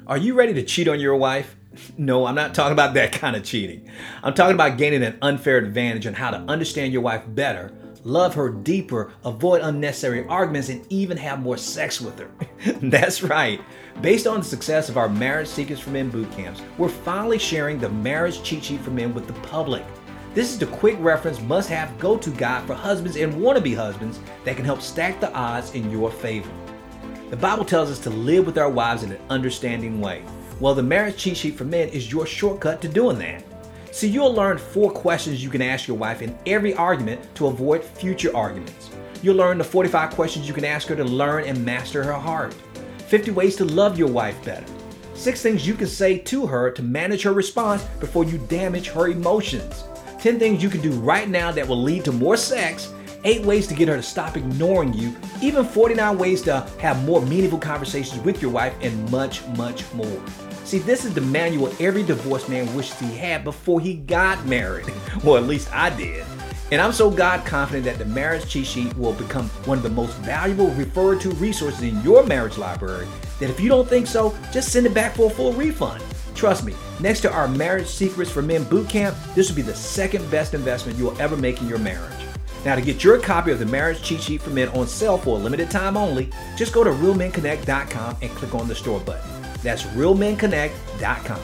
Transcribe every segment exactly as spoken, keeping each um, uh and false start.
Are you ready to cheat on your wife? No, I'm not talking about that kind of cheating. I'm talking about gaining an unfair advantage on how to understand your wife better, love her deeper, avoid unnecessary arguments, and even have more sex with her. That's right. Based on the success of our Marriage Secrets for Men boot camps, we're finally sharing the Marriage Cheat Sheet for Men with the public. This is the quick reference, must-have, go-to guide for husbands and wannabe husbands that can help stack the odds in your favor. The Bible tells us to live with our wives in an understanding way. Well, the Marriage Cheat Sheet for Men is your shortcut to doing that. So you'll learn four questions you can ask your wife in every argument to avoid future arguments. You'll learn the forty-five questions you can ask her to learn and master her heart. fifty ways to love your wife better. Six things you can say to her to manage her response before you damage her emotions. ten things you can do right now that will lead to more sex. Eight ways to get her to stop ignoring you. Even forty-nine ways to have more meaningful conversations with your wife, and much, much more. See, this is the manual every divorced man wishes he had before he got married. Well, at least I did. And I'm so God confident that the Marriage Cheat Sheet will become one of the most valuable referred to resources in your marriage library that if you don't think so, just send it back for a full refund. Trust me, next to our Marriage Secrets for Men bootcamp, this will be the second best investment you will ever make in your marriage. Now, to get your copy of the Marriage Cheat Sheet for Men on sale for a limited time only, just go to real men connect dot com and click on the store button. That's real men connect dot com.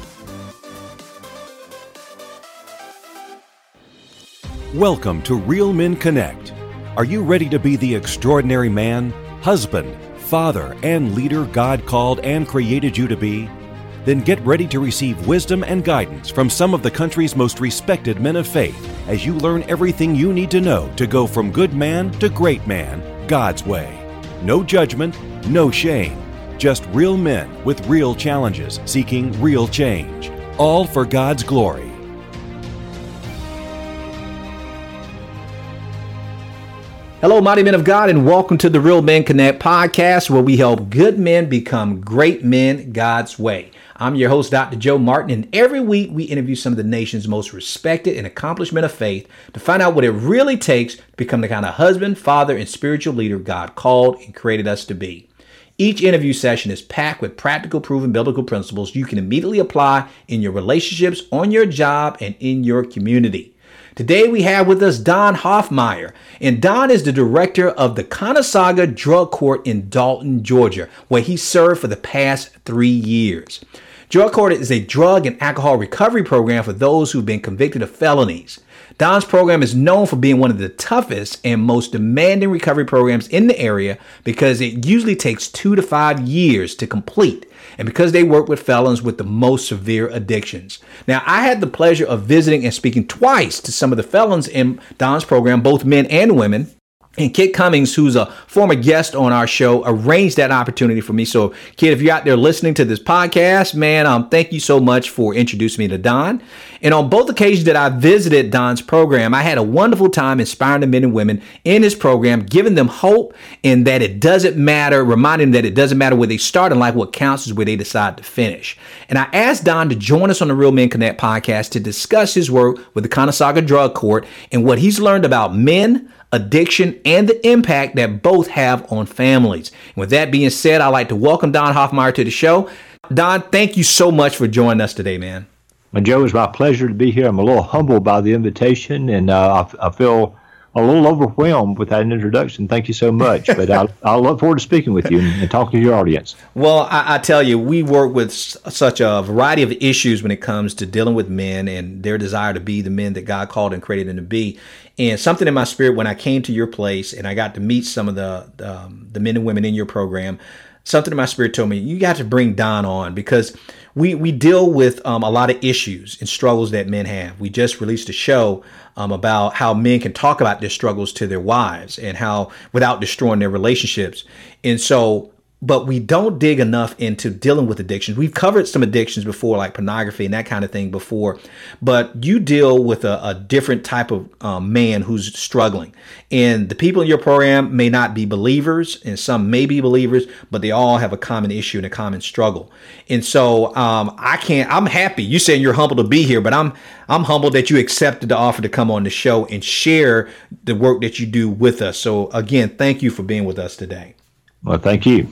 Welcome to Real Men Connect. Are you ready to be the extraordinary man, husband, father, and leader God called and created you to be? Then get ready to receive wisdom and guidance from some of the country's most respected men of faith as you learn everything you need to know to go from good man to great man, God's way. No judgment, no shame. Just real men with real challenges seeking real change. All for God's glory. Hello, mighty men of God, and welcome to the Real Men Connect podcast, where we help good men become great men God's way. I'm your host, Doctor Joe Martin, and every week we interview some of the nation's most respected and accomplished men of faith to find out what it really takes to become the kind of husband, father, and spiritual leader God called and created us to be. Each interview session is packed with practical, proven biblical principles you can immediately apply in your relationships, on your job, and in your community. Today we have with us Don Hoffmeyer, and Don is the director of the Conasauga Drug Court in Dalton, Georgia, where he served for the past three years. Drug Court is a drug and alcohol recovery program for those who've been convicted of felonies. Don's program is known for being one of the toughest and most demanding recovery programs in the area because it usually takes two to five years to complete, and because they work with felons with the most severe addictions. Now, I had the pleasure of visiting and speaking twice to some of the felons in Don's program, both men and women. And Kit Cummings, who's a former guest on our show, arranged that opportunity for me. So, Kit, if you're out there listening to this podcast, man, um, thank you so much for introducing me to Don. And on both occasions that I visited Don's program, I had a wonderful time inspiring the men and women in his program, giving them hope and that it doesn't matter, reminding them that it doesn't matter where they start in life, what counts is where they decide to finish. And I asked Don to join us on the Real Men Connect podcast to discuss his work with the Conasauga Drug Court and what he's learned about men, addiction, and the impact that both have on families. And with that being said, I'd like to welcome Don Hoffmeyer to the show. Don, thank you so much for joining us today, man. Well, Joe, it's my pleasure to be here. I'm a little humbled by the invitation, and uh, I, I feel a little overwhelmed with that introduction. Thank you so much. But I, I look forward to speaking with you and, and talking to your audience. Well, I, I tell you, we work with s- such a variety of issues when it comes to dealing with men and their desire to be the men that God called and created them to be. And something in my spirit when I came to your place and I got to meet some of the um, the men and women in your program, something in my spirit told me, you got to bring Don on because we we deal with um, a lot of issues and struggles that men have. We just released a show um, about how men can talk about their struggles to their wives and how without destroying their relationships. And so, but we don't dig enough into dealing with addictions. We've covered some addictions before, like pornography and that kind of thing before, but you deal with a, a different type of um, man who's struggling. And the people in your program may not be believers, and some may be believers, but they all have a common issue and a common struggle. And so um, I can't, I'm happy. You saying you're humbled to be here, but I'm I'm humbled that you accepted the offer to come on the show and share the work that you do with us. So again, thank you for being with us today. Well, thank you.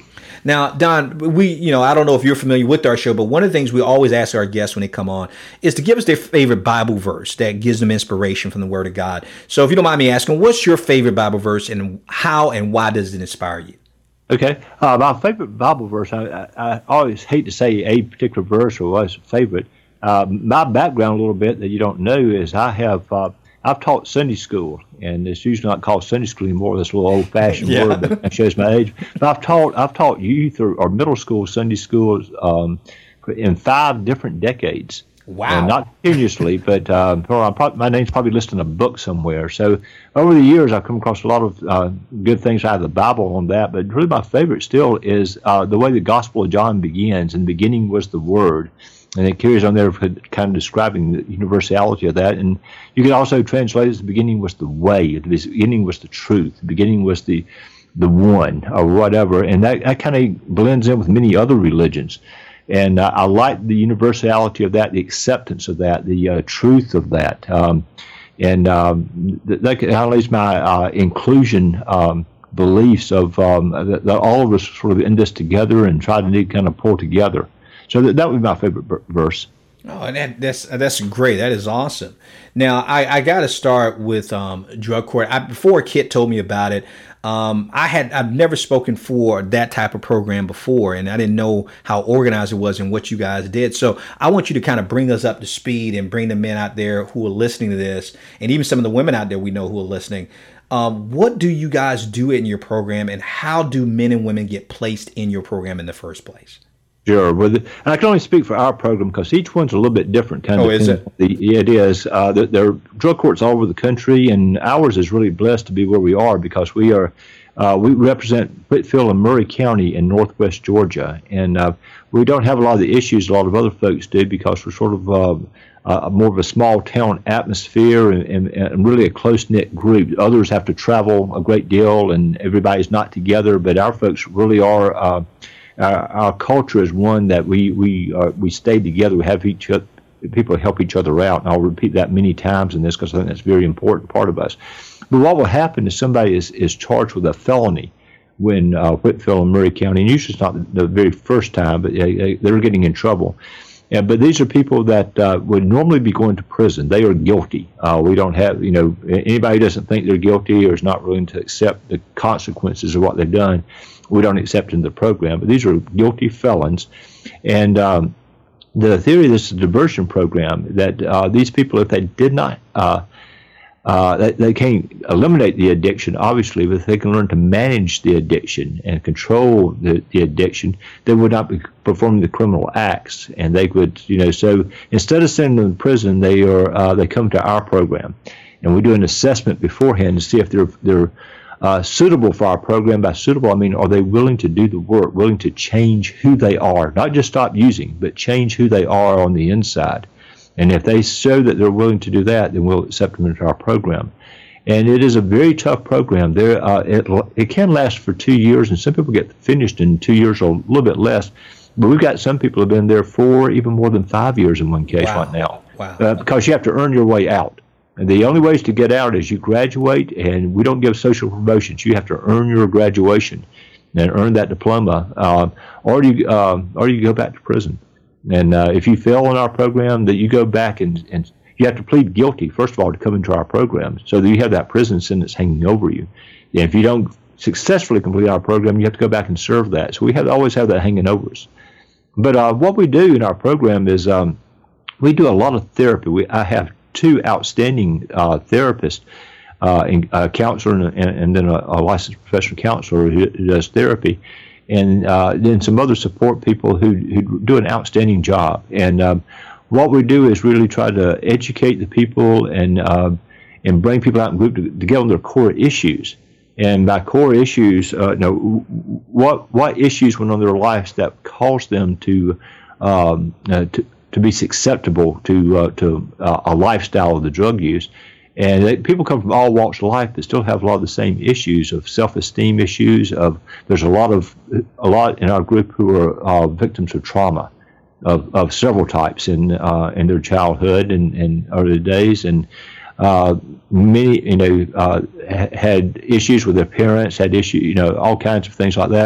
Now, Don, we, you know, I don't know if you're familiar with our show, but one of the things we always ask our guests when they come on is to give us their favorite Bible verse that gives them inspiration from the Word of God. So if you don't mind me asking, what's your favorite Bible verse and how and why does it inspire you? Okay. Uh, my favorite Bible verse, I, I, I always hate to say a particular verse or what's a favorite. Uh, my background a little bit that you don't know is I have, uh, I've taught Sunday school, and it's usually not called Sunday school anymore. That's a little old-fashioned yeah. word, but that shows my age. But I've taught, I've taught youth or, or middle school Sunday schools um, in five different decades. Wow. And not continuously, but um, probably, my name's probably listed in a book somewhere. So over the years, I've come across a lot of uh, good things out of the Bible on that. But really my favorite still is uh, the way the Gospel of John begins. In the beginning was the Word. And it carries on there kind of describing the universality of that. And you can also translate it as the beginning was the way. The beginning was the truth. The beginning was the the one or whatever. And that, that kind of blends in with many other religions. And uh, I like the universality of that, the acceptance of that, the uh, truth of that. Um, and um, that, that kind of lays my uh, inclusion um, beliefs of um, that, that all of us sort of in this together and try to kind of pull together. So that, that would be my favorite verse. Oh, and that, that's that's great. That is awesome. Now, I, I got to start with um, drug court. I, before Kit told me about it, um, I had I've never spoken for that type of program before, and I didn't know how organized it was and what you guys did. So I want you to kind of bring us up to speed and bring the men out there who are listening to this, and even some of the women out there we know who are listening. Um, what do you guys do in your program, and how do men and women get placed in your program in the first place? Sure. Well, the, I can only speak for our program because each one's a little bit different. Kind oh, of is it? The, yeah, it is. Uh, there, there are drug courts all over the country, and ours is really blessed to be where we are because we are uh, we represent Whitfield and Murray County in northwest Georgia, and uh, we don't have a lot of the issues a lot of other folks do because we're sort of uh, uh, more of a small town atmosphere and, and, and really a close knit group. Others have to travel a great deal, and everybody's not together, but our folks really are. Uh, Our, our culture is one that we we uh, we stay together. We have each other, people help each other out, and I'll repeat that many times in this because I think that's a very important part of us. But what will happen is somebody is, is charged with a felony when uh, Whitfield and Murray County, and usually it's not the very first time, but they, they're getting in trouble. Yeah, but these are people that uh, would normally be going to prison. They are guilty. Uh, we don't have, you know, anybody who doesn't think they're guilty or is not willing to accept the consequences of what they've done, we don't accept in the program. But these are guilty felons. And um, the theory of this diversion program, that uh, these people, if they did not, uh, uh, they, they can't eliminate the addiction, obviously, but if they can learn to manage the addiction and control the, the addiction, they would not be performing the criminal acts. And they would, you know, so instead of sending them to prison, they are uh, they come to our program. And we do an assessment beforehand to see if they're they're Uh, suitable for our program. By suitable, I mean, are they willing to do the work, willing to change who they are, not just stop using, but change who they are on the inside. And if they show that they're willing to do that, then we'll accept them into our program. And it is a very tough program. There, uh, it, it can last for two years, and some people get finished in two years or a little bit less. But we've got some people who have been there for even more than five years in one case wow. right now. Wow. Uh, because you have to earn your way out. And the only ways to get out is you graduate, and we don't give social promotions. You have to earn your graduation and earn that diploma, uh, or you uh, or you go back to prison. And uh, if you fail in our program, that you go back and, and you have to plead guilty, first of all, to come into our program, so that you have that prison sentence hanging over you. And if you don't successfully complete our program, you have to go back and serve that. So we have always have that hanging over us. But uh, what we do in our program is um, we do a lot of therapy. We I have two outstanding uh, therapists, uh, and, a counselor and, and then a, a licensed professional counselor who, who does therapy, and uh, then some other support people who, who do an outstanding job. And um, what we do is really try to educate the people and uh, and bring people out in group to, to get on their core issues. And by core issues, uh, you know, what what issues went on in their lives that caused them to um, uh, to to be susceptible to uh, to uh, a lifestyle of the drug use. And they, people come from all walks of life but still have a lot of the same issues of self-esteem issues. Of there's a lot of a lot in our group who are uh, victims of trauma of, of several types in uh, in their childhood and, and early days, and uh, many you know uh, had issues with their parents, had issues, you know, all kinds of things like that.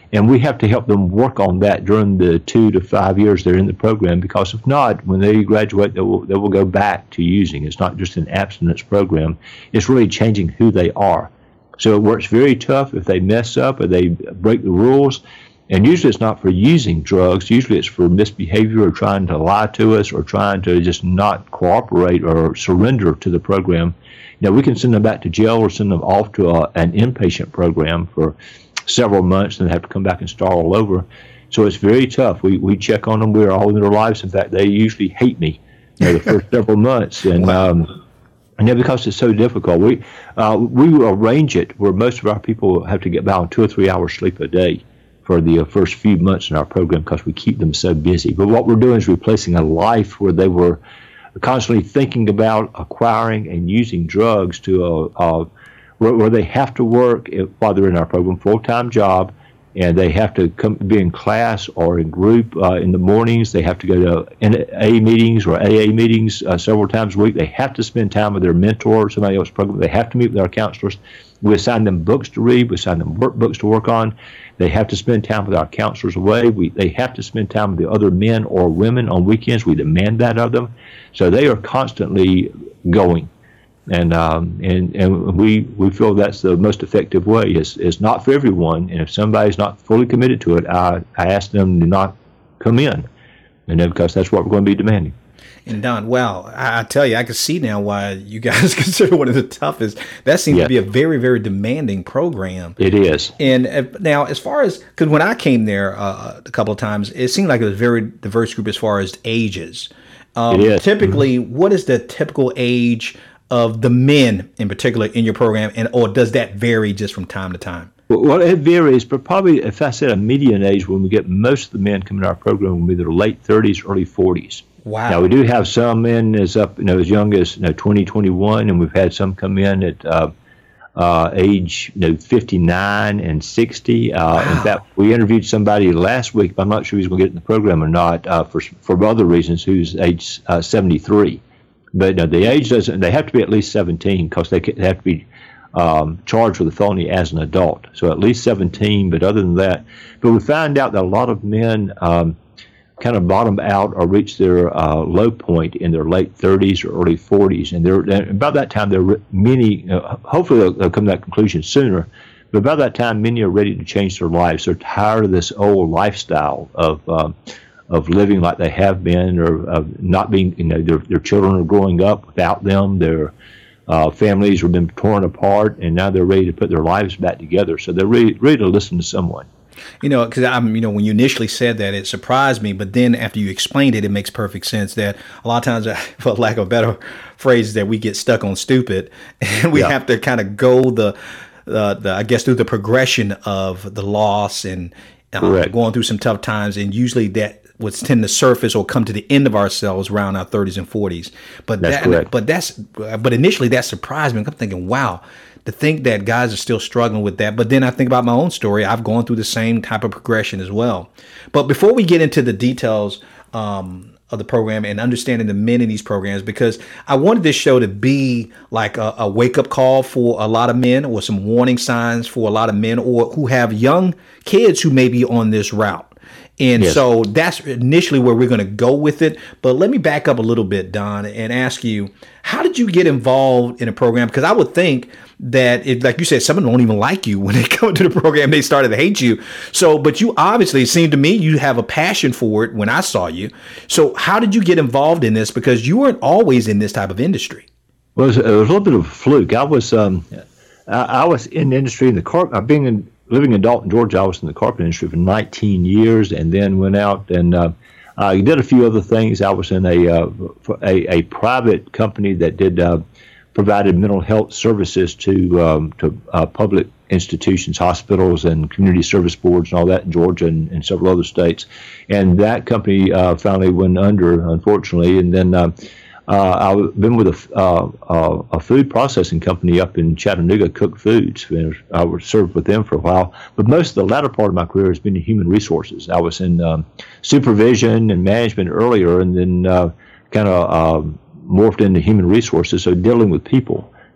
And we have to help them work on that during the two to five years they're in the program, because if not, when they graduate, they will, they will go back to using. It's not just an abstinence program. It's really changing who they are. So it works very tough if they mess up or they break the rules. And usually it's not for using drugs. Usually it's for misbehavior or trying to lie to us or trying to just not cooperate or surrender to the program. Now, we can send them back to jail or send them off to a, an inpatient program for several months and have to come back and start all over. So it's very tough. We we check on them. We're all in their lives. In fact, they usually hate me, you know, the first several months. And um, and then because it's so difficult, we uh, we arrange it where most of our people have to get by on two or three hours sleep a day for the uh, first few months in our program because we keep them so busy. But what we're doing is replacing a life where they were constantly thinking about acquiring and using drugs to a, a where, where they have to work if, while they're in our program, full-time job, and they have to come be in class or in group uh, in the mornings. They have to go to N A meetings or A A meetings uh, several times a week. They have to spend time with their mentor or somebody else's program. They have to meet with our counselors. We assign them books to read. We assign them workbooks to work on. They have to spend time with our counselors away. We, they have to spend time with the other men or women on weekends. We demand that of them. So they are constantly going. And um, and and we, we feel that's the most effective way. It's, it's not for everyone. And if somebody's not fully committed to it, I, I ask them to not come in. And then because that's what we're going to be demanding. And Don, well, I, I tell you, I can see now why you guys consider one of the toughest. That seems yeah. to be a very, very demanding program. It is. And uh, now, as far as, because when I came there uh, a couple of times, it seemed like it was a very diverse group as far as ages. Um, it is. Typically, mm-hmm. what is the typical age of the men in particular in your program, and or does that vary just from time to time? Well, it varies, but probably if I said a median age, when we get most of the men coming to our program will be their late thirties, early forties. Wow. Now, we do have some men as up, you know, as young as you know, twenty, twenty-one, and we've had some come in at uh, uh, age, you know, fifty-nine and sixty. Uh, wow. In fact, we interviewed somebody last week, but I'm not sure he's going to get in the program or not, uh, for for other reasons, who's age uh, seventy-three. But no, the age doesn't, they have to be at least seventeen because they, they have to be um, charged with a felony as an adult. So at least seventeen, but other than that. But we found out that a lot of men um, kind of bottom out or reach their uh, low point in their late thirties or early forties. And they're, and about that time, there are many, uh, hopefully they'll, they'll come to that conclusion sooner. But about that time, many are ready to change their lives. They're tired of this old lifestyle of um, of living like they have been, or of not being, you know, their, their children are growing up without them. Their uh, families have been torn apart, and now they're ready to put their lives back together. So they're ready, ready to listen to someone. You know, because I'm, you know, when you initially said that, it surprised me. But then after you explained it, it makes perfect sense that a lot of times, for lack of a better phrase, that we get stuck on stupid, and we yeah. have to kind of go the, uh, the, I guess, through the progression of the loss and uh, going through some tough times. And usually that would tend to surface or come to the end of ourselves around our thirties and forties. But that's that, correct. but that's, but initially that surprised me. I'm thinking, wow. To think that guys are still struggling with that. But then I think about my own story. I've gone through the same type of progression as well. But before we get into the details um, of the program and understanding the men in these programs, because I wanted this show to be like a, a wake-up call for a lot of men, or some warning signs for a lot of men, or who have young kids who may be on this route. And yes. so that's initially where we're going to go with it. But let me back up a little bit, Don, and ask you, how did you get involved in a program? Because I would think that, it, like you said, some of them don't even like you when they come to the program. They started to hate you. So, but you obviously, it seemed to me, you have a passion for it when I saw you. So how did you get involved in this? Because you weren't always in this type of industry. Well, it was, it was a little bit of a fluke. I was um, I, I was in the industry in the car. I've been in. Living in Dalton, Georgia, I was in the carpet industry for nineteen years, and then went out and uh, I did a few other things. I was in a uh, a, a private company that did uh, provided mental health services to um, to uh, public institutions, hospitals, and community service boards, and all that in Georgia and, and several other states. And that company uh, finally went under, unfortunately. And then uh, Uh, I've been with a, uh, uh, a food processing company up in Chattanooga, Cook Foods, and I was served with them for a while. But most of the latter part of my career has been in human resources. I was in um, supervision and management earlier, and then uh, kind of uh, morphed into human resources, so dealing with people.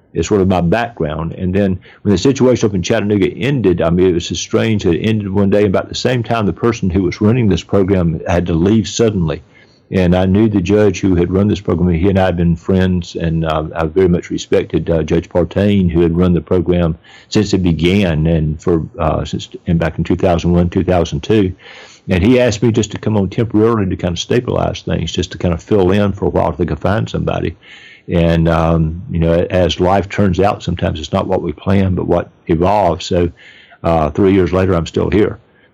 is sort of my background. And then when the situation up in Chattanooga ended, I mean, it was so strange that it ended one day. About the same time, the person who was running this program had to leave suddenly. And I knew the judge who had run this program. He and I had been friends, and uh, I very much respected uh, Judge Partain, who had run the program since it began, and for uh, since and back in two thousand one, two thousand two. And he asked me just to come on temporarily to kind of stabilize things, just to kind of fill in for a while if they could find somebody. And, um, you know, as life turns out, sometimes it's not what we plan, but what evolves. So uh, three years later, I'm still here.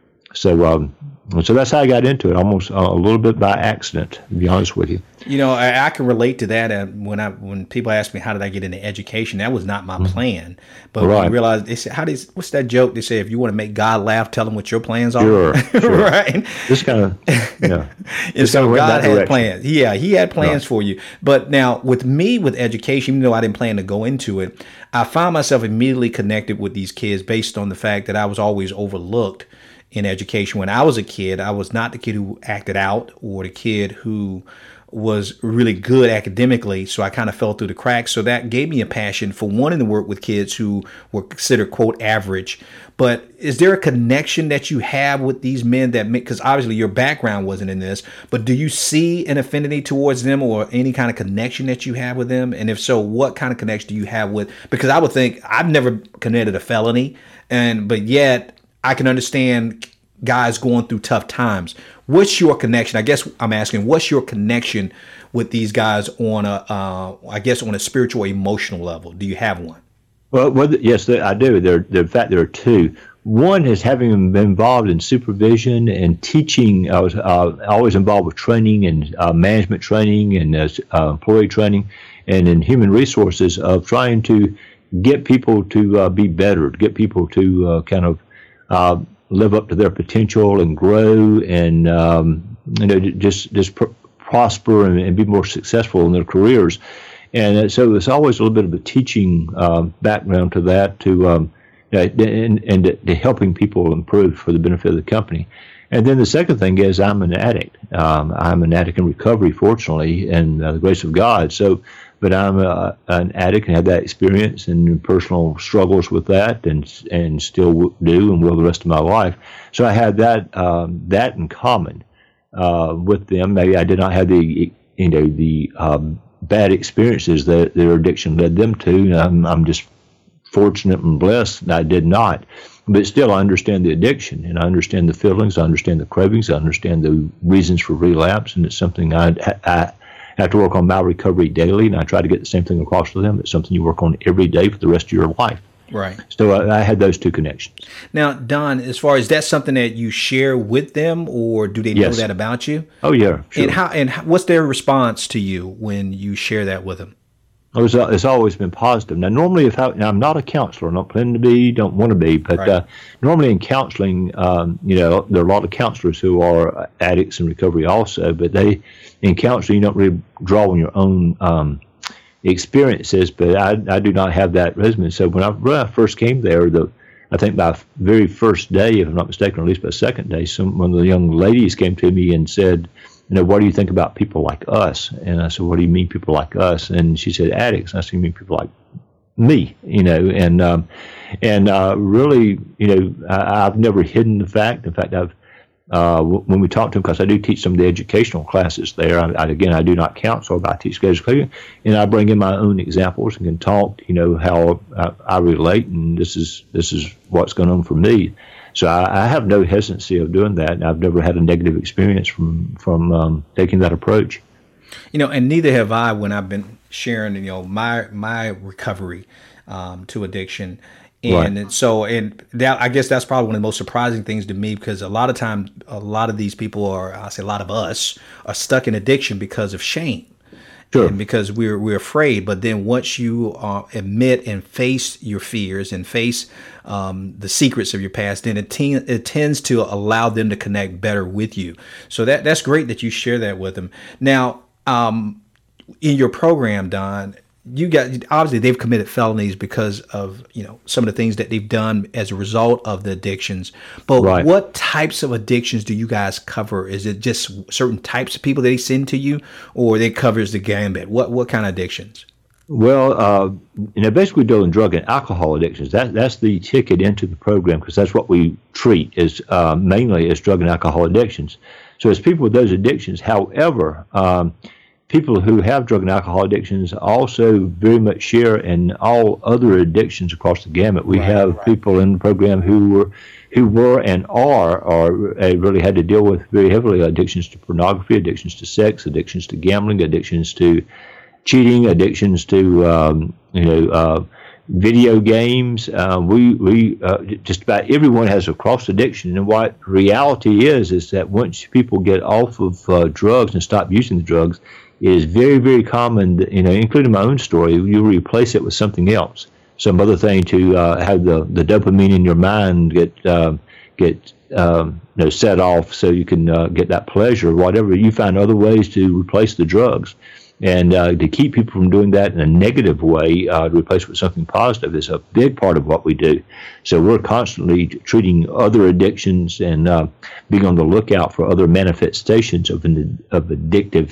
So um, so that's how I got into it, almost uh, a little bit by accident, to be honest with you. You know, I, I can relate to that. Uh, when I when people ask me how did I get into education, that was not my mm-hmm. plan. But right. when I realized, they said, "How does what's that joke?" They say, "If you want to make God laugh, tell him what your plans are." Sure, sure. Right. This kind of yeah. And so God had plans. Yeah, He had plans right. for you. But now with me, with education, even though I didn't plan to go into it, I found myself immediately connected with these kids based on the fact that I was always overlooked in education. When I was a kid, I was not the kid who acted out or the kid who was really good academically. So I kind of fell through the cracks. So that gave me a passion for wanting to work with kids who were considered, quote, average. But is there a connection that you have with these men that make, because obviously your background wasn't in this, but do you see an affinity towards them or any kind of connection that you have with them? And if so, what kind of connection do you have with, because I would think I've never committed a felony, and but yet I can understand guys going through tough times. What's your connection? I guess I'm asking, what's your connection with these guys on a, uh, I guess, on a spiritual, emotional level? Do you have one? Well, well yes, I do. There, there, in fact, there are two. One is having been involved in supervision and teaching. I was uh, always involved with training and uh, management training and uh, uh, employee training and in human resources of trying to get people to uh, be better, to get people to uh, kind of Uh, live up to their potential and grow and um, you know just just pr- prosper and, and be more successful in their careers. And uh, so there's always a little bit of a teaching uh, background to that, to um, you know, and, and to, to helping people improve for the benefit of the company. And then the second thing is I'm an addict. Um, I'm an addict in recovery, fortunately, and uh, the grace of God. So. But I'm a, an addict and have that experience and personal struggles with that, and and still do and will the rest of my life. So I had that um, that in common uh, with them. Maybe I did not have the you know the um, bad experiences that their addiction led them to. I'm, I'm just fortunate and blessed that I did not. But still, I understand the addiction, and I understand the feelings, I understand the cravings, I understand the reasons for relapse, and it's something I. I I have to work on my recovery daily, and I try to get the same thing across to them. It's something you work on every day for the rest of your life. Right. So I, I had those two connections. Now, Don, as far as that's something that you share with them, or do they know yes. that about you? Oh, yeah. Sure. And how? And what's their response to you when you share that with them? It's, it's always been positive. Now, normally, if I, now I'm not a counselor, I'm not planning to be, don't want to be, but right. uh, normally in counseling, um, you know, there are a lot of counselors who are addicts in recovery also, but they, in counseling, you don't really draw on your own um, experiences, but I, I do not have that resume. So when I, when I first came there, the I think by very first day, if I'm not mistaken, or at least by second day, some one of the young ladies came to me and said, you know, what do you think about people like us? And I said, what do you mean people like us? And she said, addicts. And I said, you mean people like me, you know, and um, and uh, really, you know, I, I've never hidden the fact. In fact, I've uh, w- when we talk to them, because I do teach some of the educational classes there. I, I, again, I do not counsel, but I teach education, and I bring in my own examples and can talk, you know, how I, I relate, and this is this is what's going on for me. So I, I have no hesitancy of doing that, and I've never had a negative experience from from um, taking that approach. You know, and neither have I when I've been sharing, you know, my my recovery um, to addiction. And, right. and so, and that, I guess that's probably one of the most surprising things to me, because a lot of times, a lot of these people are, I say a lot of us are stuck in addiction because of shame. Sure. And because we're we're afraid. But then once you uh, admit and face your fears and face um, the secrets of your past, then it, te- it tends to allow them to connect better with you. So that that's great that you share that with them. Now, um, in your program, Don, you got obviously they've committed felonies because of, you know, some of the things that they've done as a result of the addictions. But right. what types of addictions do you guys cover? Is it just certain types of people that they send to you, or they covers the gambit? What what kind of addictions? Well, uh, you know, basically dealing drug and alcohol addictions. That that's the ticket into the program, because that's what we treat is uh, mainly as drug and alcohol addictions. So it's people with those addictions. However, um, people who have drug and alcohol addictions also very much share in all other addictions across the gamut. We right, have right. people in the program who were who were and are or uh, really had to deal with very heavily addictions to pornography, addictions to sex, addictions to gambling, addictions to cheating, addictions to um, you know uh, video games. Uh, we we uh, just about everyone has a cross addiction, and what reality is is that once people get off of uh, drugs and stop using the drugs, it is very very common. That, you know, including my own story, you replace it with something else, some other thing to uh, have the, the dopamine in your mind get uh, get um, you know set off, so you can uh, get that pleasure. Whatever, you find other ways to replace the drugs. And uh, to keep people from doing that in a negative way, uh, to replace it with something positive, is a big part of what we do. So we're constantly treating other addictions and uh, being on the lookout for other manifestations of an, of addictive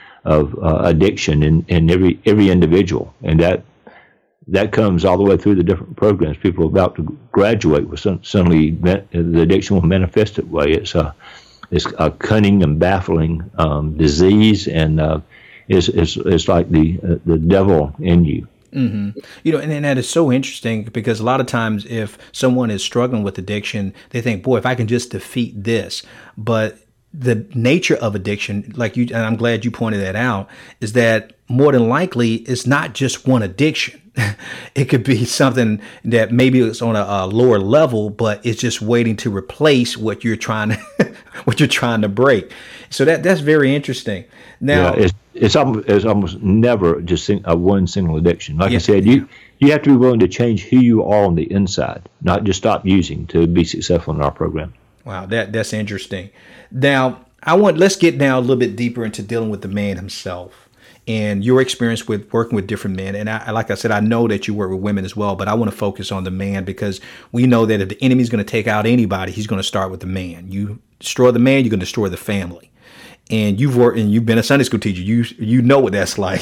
of uh, addiction in, in every every individual, and that that comes all the way through the different programs. People are about to graduate with some, suddenly the addiction will manifest that way. It's a it's a cunning and baffling um, disease, and uh, Is, is is like the uh, the devil in you. Mm-hmm. You know, and, and that is so interesting, because a lot of times if someone is struggling with addiction, they think, boy, if I can just defeat this. But the nature of addiction, like you, and I'm glad you pointed that out, is that more than likely it's not just one addiction. It could be something that maybe it's on a, a lower level, but it's just waiting to replace what you're trying to what you're trying to break. So that that's very interesting. Now, yeah, it's it's almost, it's almost never just a one single addiction. Like yeah, I said, you you have to be willing to change who you are on the inside, not just stop using to be successful in our program. Wow, that that's interesting. Now, I want let's get now a little bit deeper into dealing with the man himself and your experience with working with different men. And I, like I said, I know that you work with women as well, but I want to focus on the man, because we know that if the enemy is going to take out anybody, he's going to start with the man. You destroy the man, you're going to destroy the family. And you've worked and you've been a Sunday school teacher. You you know what that's like,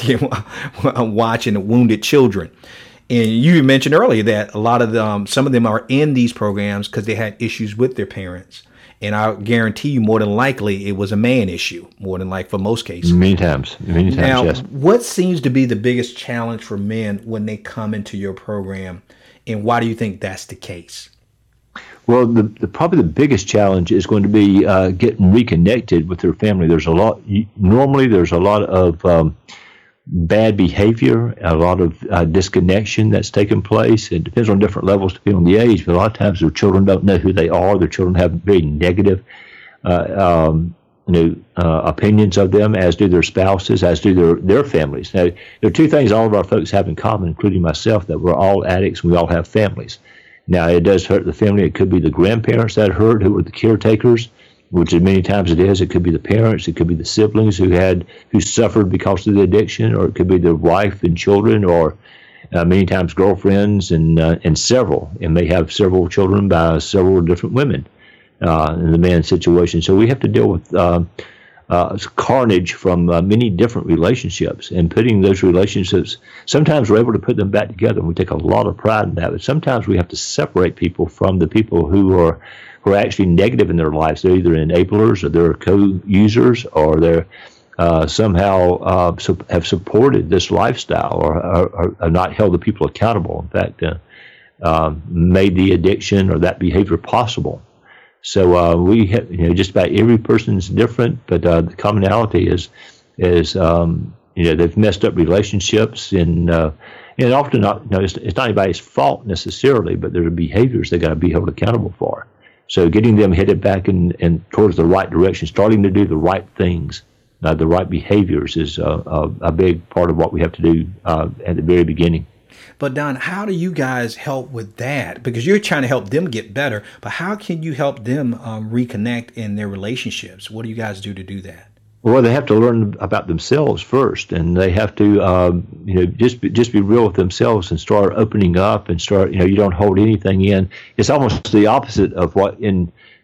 watching wounded children. And you mentioned earlier that a lot of them, some of them are in these programs because they had issues with their parents. And I guarantee you, more than likely, it was a man issue, more than like for most cases. Many times, many times, now, yes. What seems to be the biggest challenge for men when they come into your program, and why do you think that's the case? Well, the, the probably the biggest challenge is going to be uh, getting reconnected with their family. There's a lot. Normally, there's a lot of um, bad behavior, a lot of uh, disconnection that's taken place. It depends on different levels depending on the age, but a lot of times their children don't know who they are. Their children have very negative uh, um, you know, uh, opinions of them, as do their spouses, as do their, their families. Now, there are two things all of our folks have in common, including myself, that we're all addicts and we all have families. Now, it does hurt the family. It could be the grandparents that hurt, who were the caretakers, which many times it is. It could be the parents. It could be the siblings who had who suffered because of the addiction, or it could be their wife and children, or uh, many times girlfriends and uh, and several, and may have several children by several different women uh, in the man's situation. So we have to deal with uh, uh, carnage from uh, many different relationships, and putting those relationships. Sometimes we're able to put them back together, and we take a lot of pride in that. But sometimes we have to separate people from the people who are. who are actually negative in their lives. They're either enablers, or they're co-users, or they're uh, somehow uh, su- have supported this lifestyle, or, or, or, or not held the people accountable. In fact, uh, uh, made the addiction or that behavior possible. So uh, we have, you know, just about every person is different, but uh, the commonality is, is um, you know, they've messed up relationships, and uh, and often not, you know, it's, it's not anybody's fault necessarily, but there are behaviors they got to be held accountable for. So getting them headed back in, in towards the right direction, starting to do the right things, uh, the right behaviors, is uh, a, a big part of what we have to do uh, at the very beginning. But Don, how do you guys help with that? Because you're trying to help them get better, but how can you help them um, reconnect in their relationships? What do you guys do to do that? Well, they have to learn about themselves first, and they have to, um, you know, just be, just be real with themselves and start opening up and start, you know, you don't hold anything in. It's almost the opposite of what in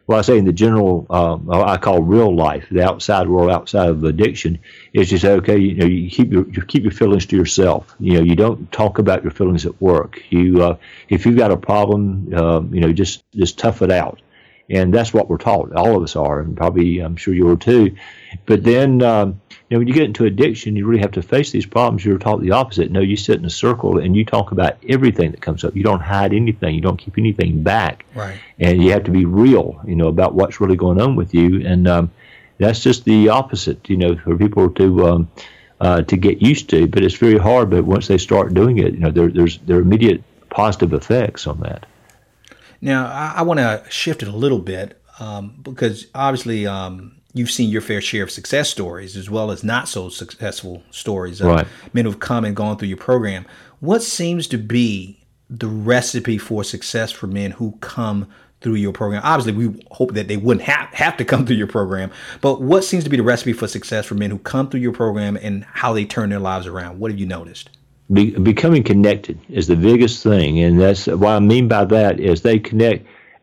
well, I say in the general, um, I call real life, the outside world, outside of addiction, is to say, okay, you know, you keep your you keep your feelings to yourself. You know, you don't talk about your feelings at work. You, uh, if you've got a problem, um, you know, just just tough it out, and that's what we're taught. All of us are, and probably I'm sure you are too. But then, um, you know, when you get into addiction, you really have to face these problems. You're taught the opposite. No, you sit in a circle and you talk about everything that comes up. You don't hide anything. You don't keep anything back. Right. And you have to be real, you know, about what's really going on with you. And um, that's just the opposite, you know, for people to um, uh, to get used to. But it's very hard. But once they start doing it, you know, there, there's there are immediate positive effects on that. Now, I, I want to shift it a little bit um, because obviously um, you've seen your fair share of success stories as well as not so successful stories of right. men who've come and gone through your program. What seems to be the recipe for success for men who come through your program? Obviously, we hope that they wouldn't have, have to come through your program, but what seems to be the recipe for success for men who come through your program and how they turn their lives around? What have you noticed? Be, becoming connected is the biggest thing, and that's what I mean by that is they connect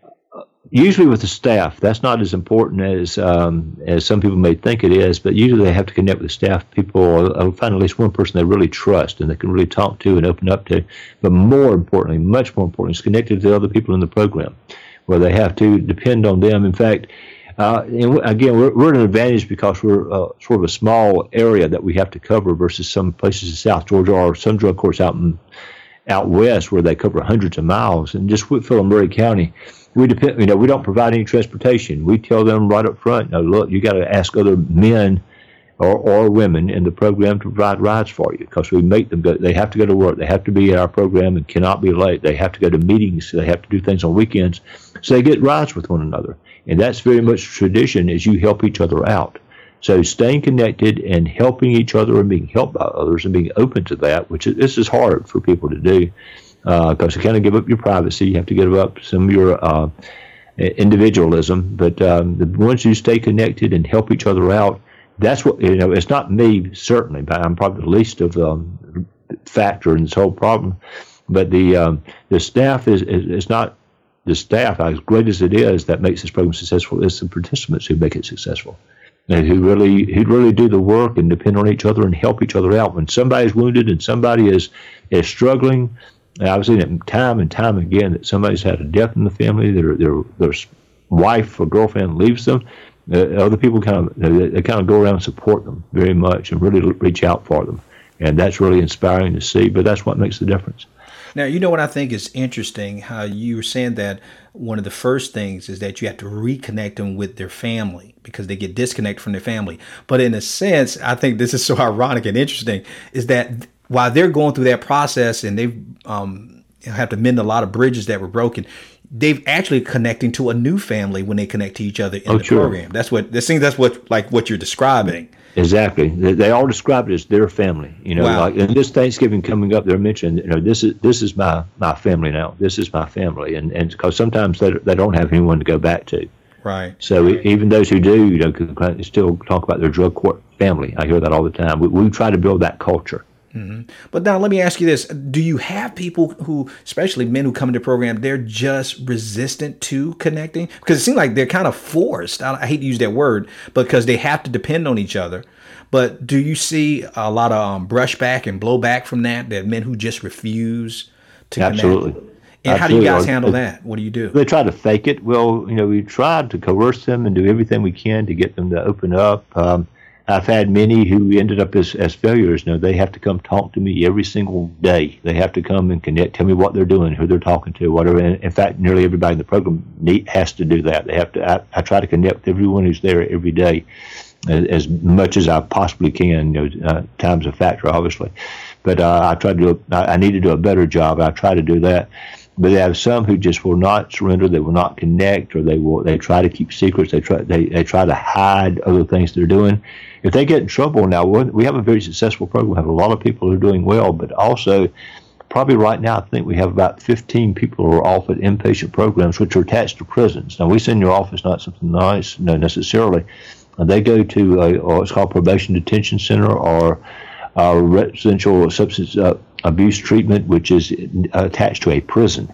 usually with the staff. That's not as important as um, as some people may think it is, but usually they have to connect with the staff people. I'll find at least one person they really trust and they can really talk to and open up to. But more importantly, much more importantly, is connected to other people in the program, where they have to depend on them. In fact, uh, and again, we're, we're at an advantage because we're uh, sort of a small area that we have to cover versus some places in South Georgia or some drug courts out in out west where they cover hundreds of miles. And just Whitfield and Murray County, we depend. You know, we don't provide any transportation. We tell them right up front, no, look, you got to ask other men or, or women in the program to provide rides for you, because we make them go. They have to go to work. They have to be at our program and cannot be late. They have to go to meetings. So they have to do things on weekends. So they get rides with one another. And that's very much tradition, is you help each other out. So staying connected and helping each other and being helped by others and being open to that, which is, this is hard for people to do, because uh, you kind of give up your privacy. You have to give up some of your uh, individualism. But um, the ones who stay connected and help each other out, that's what, you know, it's not me, certainly, but I'm probably the least of the um, factor in this whole problem. But the um, the staff is, is, is not the staff, as great as it is, that makes this program successful. It's the participants who make it successful, and who really who really do the work and depend on each other and help each other out. When somebody's wounded and somebody is is struggling, I've seen it time and time again that somebody's had a death in the family, their their their wife or girlfriend leaves them. Uh, other people kind of they, they kind of go around and support them very much and really reach out for them, and that's really inspiring to see. But that's what makes the difference. Now, you know what I think is interesting, how you were saying that one of the first things is that you have to reconnect them with their family because they get disconnected from their family. But in a sense, I think this is so ironic and interesting, is that while they're going through that process and they um, have to mend a lot of bridges that were broken, they've actually connecting to a new family when they connect to each other in oh, the sure. program. That's what this thing. That's what like what you're describing. Exactly. They, they all describe it as their family. You know, wow. like and this Thanksgiving coming up, they're mentioning, you know, this is this is my, my family now. This is my family, and and because sometimes they they don't have anyone to go back to. Right. So right. even those who do, you know, can still talk about their drug court family. I hear that all the time. We we try to build that culture. Mm-hmm. But now let me ask you this. Do you have people who, especially men who come into the program, they're just resistant to connecting? Because it seems like they're kind of forced. I, I hate to use that word, because they have to depend on each other. But do you see a lot of um, brushback and blowback from that, that men who just refuse to Absolutely. connect? And Absolutely. how do you guys handle that? What do you do? They try to fake it. Well, you know, we tried to coerce them and do everything we can to get them to open up. Um, I've had many who ended up as, as failures. You know, they have to come talk to me every single day. They have to come and connect, tell me what they're doing, who they're talking to, whatever. And in fact, nearly everybody in the program need, has to do that. They have to. I, I try to connect with everyone who's there every day, as, as much as I possibly can. You know, uh, time's a factor, obviously, but uh, I try to do. I, I need to do a better job. I try to do that. But they have some who just will not surrender. They will not connect, or they will. They try to keep secrets. They try. They, they try to hide other things they're doing. If they get in trouble now, we have a very successful program. We have a lot of people who are doing well, but also probably right now I think we have about fifteen people who are off at inpatient programs, which are attached to prisons. Now we send your office not something nice, no necessarily. They go to a, or it's called probation detention center, or uh, residential substance uh, abuse treatment, which is attached to a prison.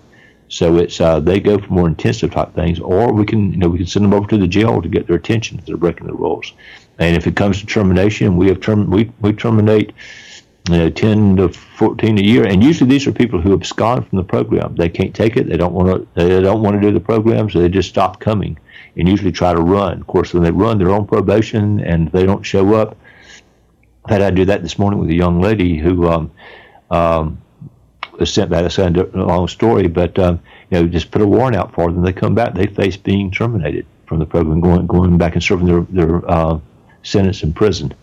So it's uh, they go for more intensive type things, or we can you know we can send them over to the jail to get their attention if they're breaking the rules. And if it comes to termination, we have term we we terminate you know ten to fourteen a year, and usually these are people who abscond from the program. They can't take it. They don't want to. They don't want to do the program, so they just stop coming and usually try to run. Of course, when they run, they're on probation and they don't show up. I had to do that this morning with a young lady who um, um, was sent back. That's a long story, but um, you know, just put a warrant out for them. They come back, they face being terminated from the program, going going back and serving their their uh, sentence in prison.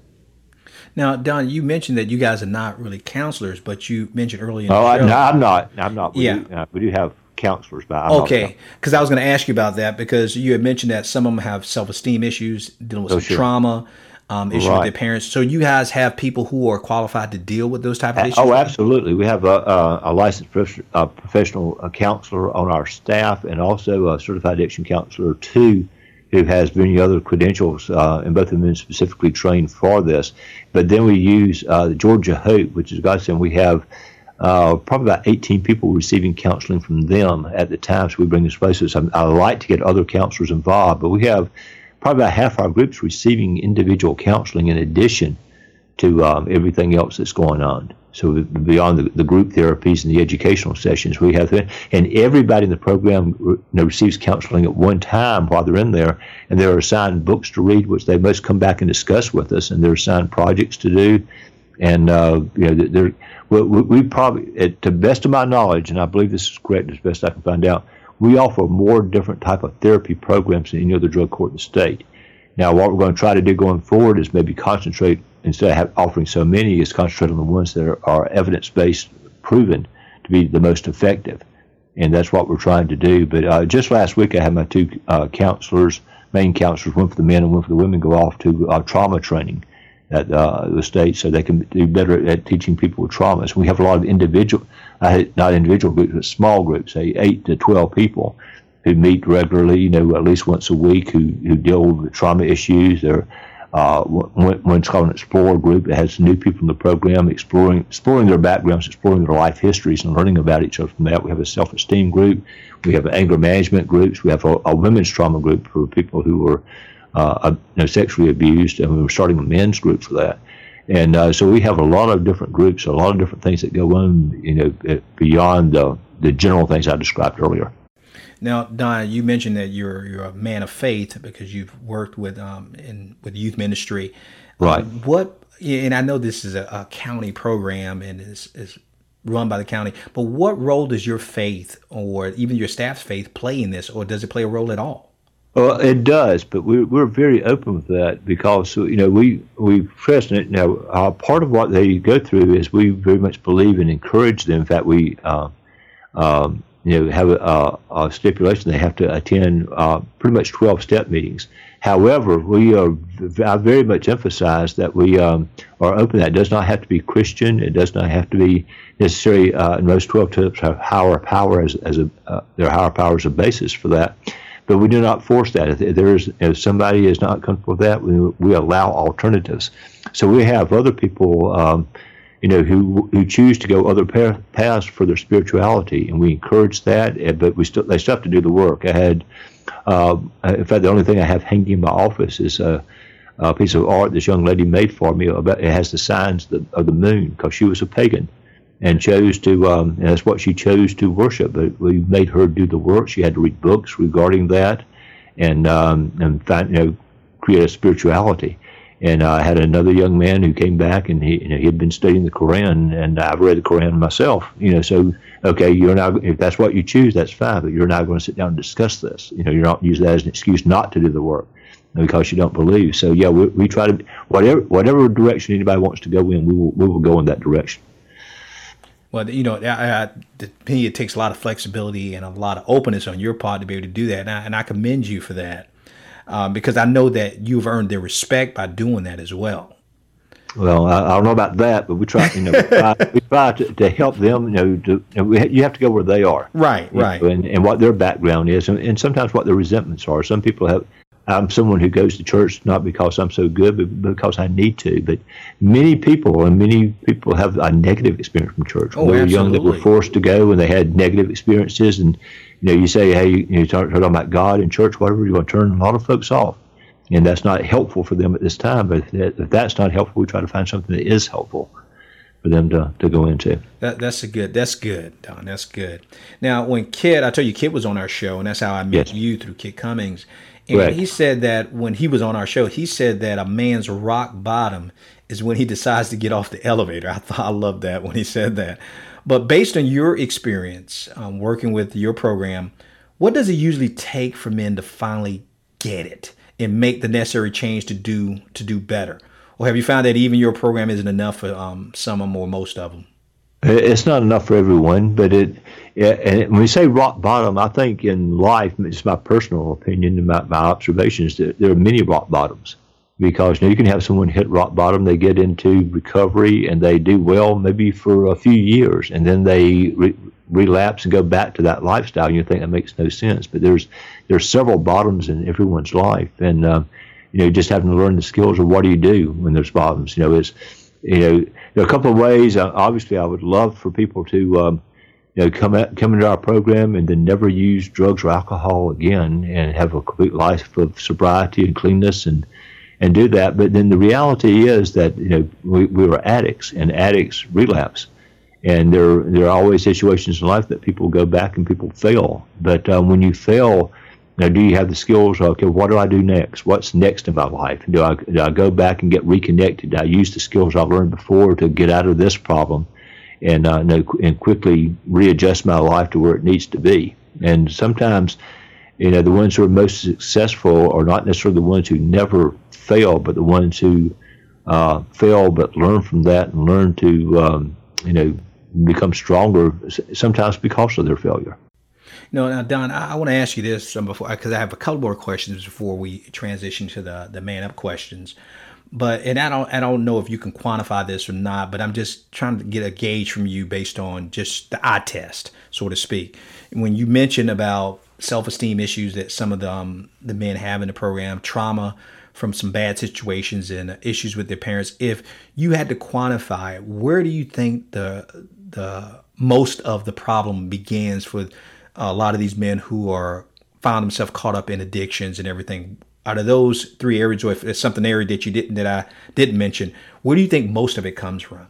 Now, Don, you mentioned that you guys are not really counselors, but you mentioned earlier. Oh, the I, show, no, I'm not. I'm not. We yeah, do, uh, we do have counselors, but I'm okay. Because I was going to ask you about that because you had mentioned that some of them have self-esteem issues, dealing with oh, some sure. trauma. Um, issue right. with their parents. So you guys have people who are qualified to deal with those type of issues? Oh, absolutely. We have a, a, a licensed prof- a professional counselor on our staff, and also a certified addiction counselor too, who has many other credentials, uh, and both of them have been specifically trained for this. But then we use uh, the Georgia Hope, which is Godsend. We have uh, probably about eighteen people receiving counseling from them at the time. So we bring this places. I like to get other counselors involved, but we have probably about half our groups receiving individual counseling in addition to um, everything else that's going on. So beyond the, the group therapies and the educational sessions we have, and everybody in the program you know, receives counseling at one time while they're in there, and they're assigned books to read, which they must come back and discuss with us, and they're assigned projects to do. And uh, you know, they're, we, we probably, to the best of my knowledge, and I believe this is correct as best I can find out, we offer more different type of therapy programs than any other drug court in the state. Now, what we're going to try to do going forward is maybe concentrate, instead of have, offering so many, is concentrate on the ones that are, are evidence-based, proven to be the most effective. And that's what we're trying to do. But uh, just last week, I had my two uh, counselors, main counselors, one for the men and one for the women, go off to uh, trauma training at uh, the state so they can do better at teaching people with traumas. We have a lot of individual, uh, not individual groups, but small groups, say eight to twelve people who meet regularly, you know, at least once a week, who, who deal with trauma issues. They're, uh, one, one's called an Explorer group that has new people in the program exploring exploring their backgrounds, exploring their life histories, and learning about each other from that. We have a self-esteem group. We have an anger management groups. We have a, a women's trauma group for people who are uh, you know, sexually abused, and we're starting a men's group for that. And uh, so we have a lot of different groups, a lot of different things that go on, you know, beyond the, the general things I described earlier. Now, Don, you mentioned that you're you're a man of faith because you've worked with um in with youth ministry, right? Um, what? And I know this is a, a county program and is is run by the county, but what role does your faith or even your staff's faith play in this, or does it play a role at all? Well, it does, but we're we're very open with that because you know we we present it now. Uh, part of what they go through is we very much believe and encourage them. In fact, we. Uh, um, You know, have a, a stipulation they have to attend uh, pretty much twelve step meetings. However, we are I very much emphasize that we um, are open. That does not have to be Christian. It does not have to be necessary. Uh, and most twelve steps have higher power as as a uh, their higher power as a basis for that. But we do not force that. If there is, if somebody is not comfortable with that, we we allow alternatives. So we have other people. Um, you know, who who choose to go other paths for their spirituality, and we encourage that. But we still they still have to do the work. I had, uh, in fact, the only thing I have hanging in my office is a, a piece of art this young lady made for me. About it has the signs of the moon because she was a pagan, and chose to. Um, and that's what she chose to worship. But we made her do the work. She had to read books regarding that, and um, and find, you know, create a spirituality. And uh, I had another young man who came back, and he, you know, he had been studying the Quran, and I've read the Quran myself. You know, so okay, you're not if that's what you choose, that's fine, but you're not going to sit down and discuss this. You know, you're not use that as an excuse not to do the work because you don't believe. So yeah, we, we try to whatever whatever direction anybody wants to go in, we will we will go in that direction. Well, you know, I, I, to me, it takes a lot of flexibility and a lot of openness on your part to be able to do that, and I, and I commend you for that. Um, because I know that you've earned their respect by doing that as well. Well, I, I don't know about that, but we try, you know, we try, we try to, to help them. You know, to, you, know we, you have to go where they are, right, right, know, and, and what their background is, and, and sometimes what their resentments are. Some people have I'm someone who goes to church not because I'm so good, but because I need to. But many people, and many people have a negative experience from church. When oh, they were absolutely. young, they were forced to go, and they had negative experiences. And you know, you say, hey, you start talking about God in church, whatever, you're going to turn a lot of folks off, and that's not helpful for them at this time. But if, if that's not helpful, we try to find something that is helpful for them to, to go into. That, that's a good. That's good, Don. That's good. Now, when Kit, I tell you, Kit was on our show, and that's how I met Yes. you through Kit Cummings. And Right. he said that when he was on our show, he said that a man's rock bottom is when he decides to get off the elevator. I thought I loved that when he said that. But based on your experience um, working with your program, what does it usually take for men to finally get it and make the necessary change to do to do better? Or have you found that even your program isn't enough for um, some of them or most of them? It's not enough for everyone, but it, it and when we say rock bottom, I think in life, just my personal opinion and my, my observations, that there are many rock bottoms. Because you know, you can have someone hit rock bottom, they get into recovery and they do well maybe for a few years, and then they re- relapse and go back to that lifestyle. And you think that makes no sense, but there's there's several bottoms in everyone's life, and um, you know, just having to learn the skills of what do you do when there's bottoms. You know, it's you know, there are a couple of ways. Uh, obviously, I would love for people to um, you know come at, come into our program and then never use drugs or alcohol again, and have a complete life of sobriety and cleanness and. and do that. But then the reality is that, you know, we, we were addicts, and addicts relapse. And there, there are always situations in life that people go back and people fail. But um, when you fail, now, do you have the skills? Okay, what do I do next? What's next in my life? Do I, do I go back and get reconnected? Do I use the skills I've learned before to get out of this problem and, uh, and quickly readjust my life to where it needs to be? And sometimes, you know, the ones who are most successful are not necessarily the ones who never fail, but the ones who uh, fail but learn from that and learn to, um, you know, become stronger, sometimes because of their failure. No, now Don, I, I want to ask you this um, before, because I have a couple more questions before we transition to the the man up questions. But and I don't I don't know if you can quantify this or not, but I'm just trying to get a gauge from you based on just the eye test, so to speak. When you mentioned about self-esteem issues that some of the um, the men have in the program, trauma from some bad situations and issues with their parents, if you had to quantify, where do you think the the most of the problem begins for a lot of these men who are found themselves caught up in addictions and everything? Out of those three areas, or if it's something area that you didn't that I didn't mention, where do you think most of it comes from?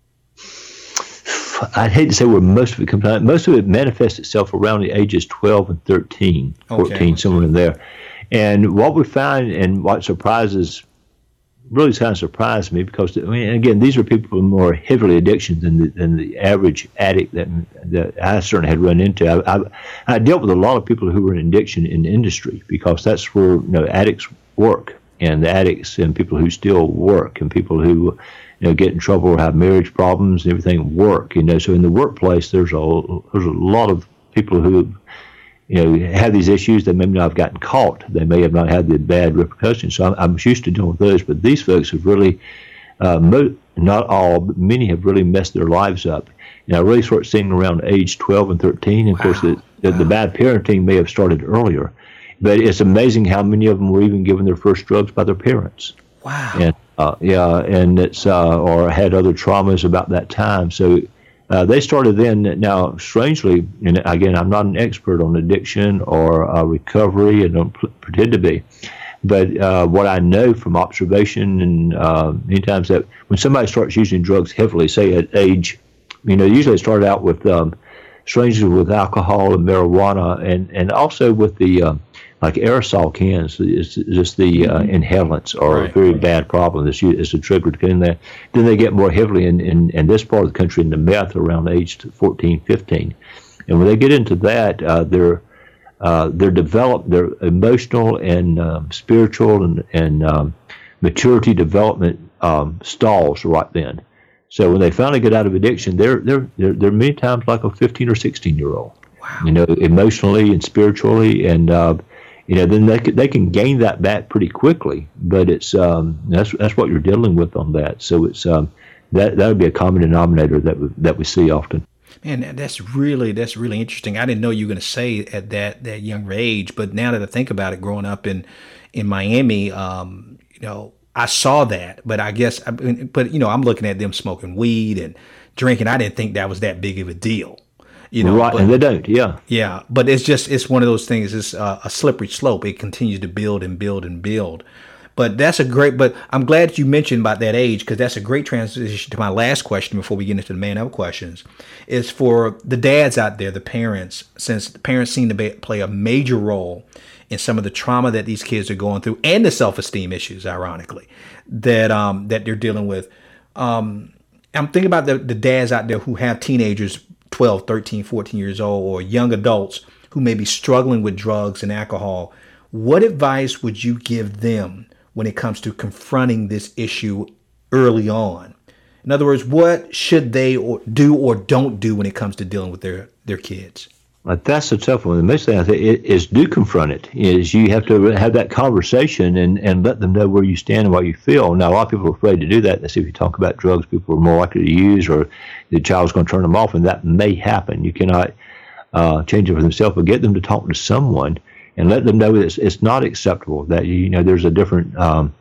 I'd hate to say where most of it comes from. Most of it manifests itself around the ages twelve and thirteen, fourteen, okay. Somewhere in there. And what we find, and what surprises, really kind of surprised me, because, I mean, again, these are people with more heavily addiction than the, than the average addict that, that I certainly had run into. I, I, I dealt with a lot of people who were in addiction in the industry, because that's where, you know, addicts work, and the addicts and people who still work, and people who, you know, get in trouble or have marriage problems and everything work. You know, so in the workplace, there's a there's a lot of people who, you know, have these issues. They may not have gotten caught. They may have not had the bad repercussions. So I'm, I'm used to dealing with those. But these folks have really, uh, mo- not all, but many have really messed their lives up. And I really start seeing around age twelve and thirteen. And of wow. course, the, the, wow. the bad parenting may have started earlier. But it's amazing how many of them were even given their first drugs by their parents. Wow. And, uh, yeah, and it's uh, or had other traumas about that time. So uh, they started then. Now, strangely, and again, I'm not an expert on addiction or uh, recovery, and don't p- pretend to be. But uh, what I know from observation, and uh, many times that when somebody starts using drugs heavily, say at age, you know, usually it started out with um, strangely with alcohol and marijuana, and, and also with the um, like aerosol cans. It's just the uh, inhalants are right. a very bad problem. It's, it's a trigger to get in there. Then they get more heavily in, in, in this part of the country into meth around age fourteen, fifteen. And when they get into that, uh, they're uh, they're developed, their emotional and um, spiritual and, and um, maturity development um, stalls right then. So when they finally get out of addiction, they're they're they're, they're many times like a fifteen or sixteen year old. Wow. You know, emotionally and spiritually, and uh, you know, then they can, they can gain that back pretty quickly. But it's um, that's that's what you're dealing with on that. So it's um, that that would be a common denominator that we, that we see often. Man, that's really that's really interesting. I didn't know you were going to say at that that younger age, but now that I think about it, growing up in in Miami, um, you know, I saw that. But I guess, but you know, I'm looking at them smoking weed and drinking. I didn't think that was that big of a deal. You know, right? But, and they don't, yeah, yeah. But it's just it's one of those things. It's uh, a slippery slope. It continues to build and build and build. But that's a great, but I'm glad you mentioned about that age, because that's a great transition to my last question before we get into the man up questions, is for the dads out there, the parents, since the parents seem to be, play a major role in some of the trauma that these kids are going through and the self-esteem issues, ironically, that um, that they're dealing with. Um, I'm thinking about the, the dads out there who have teenagers, twelve, thirteen, fourteen years old, or young adults who may be struggling with drugs and alcohol. What advice would you give them when it comes to confronting this issue early on? In other words, what should they or do or don't do when it comes to dealing with their, their kids? Well, that's a tough one. The most thing I think is do confront it. Is you have to have that conversation and, and let them know where you stand and what you feel. Now, a lot of people are afraid to do that. They say if you talk about drugs, people are more likely to use, or the child's going to turn them off, and that may happen. You cannot uh, change it for themselves, but get them to talk to someone and let them know that it's, it's not acceptable, that, you know, there's a different um,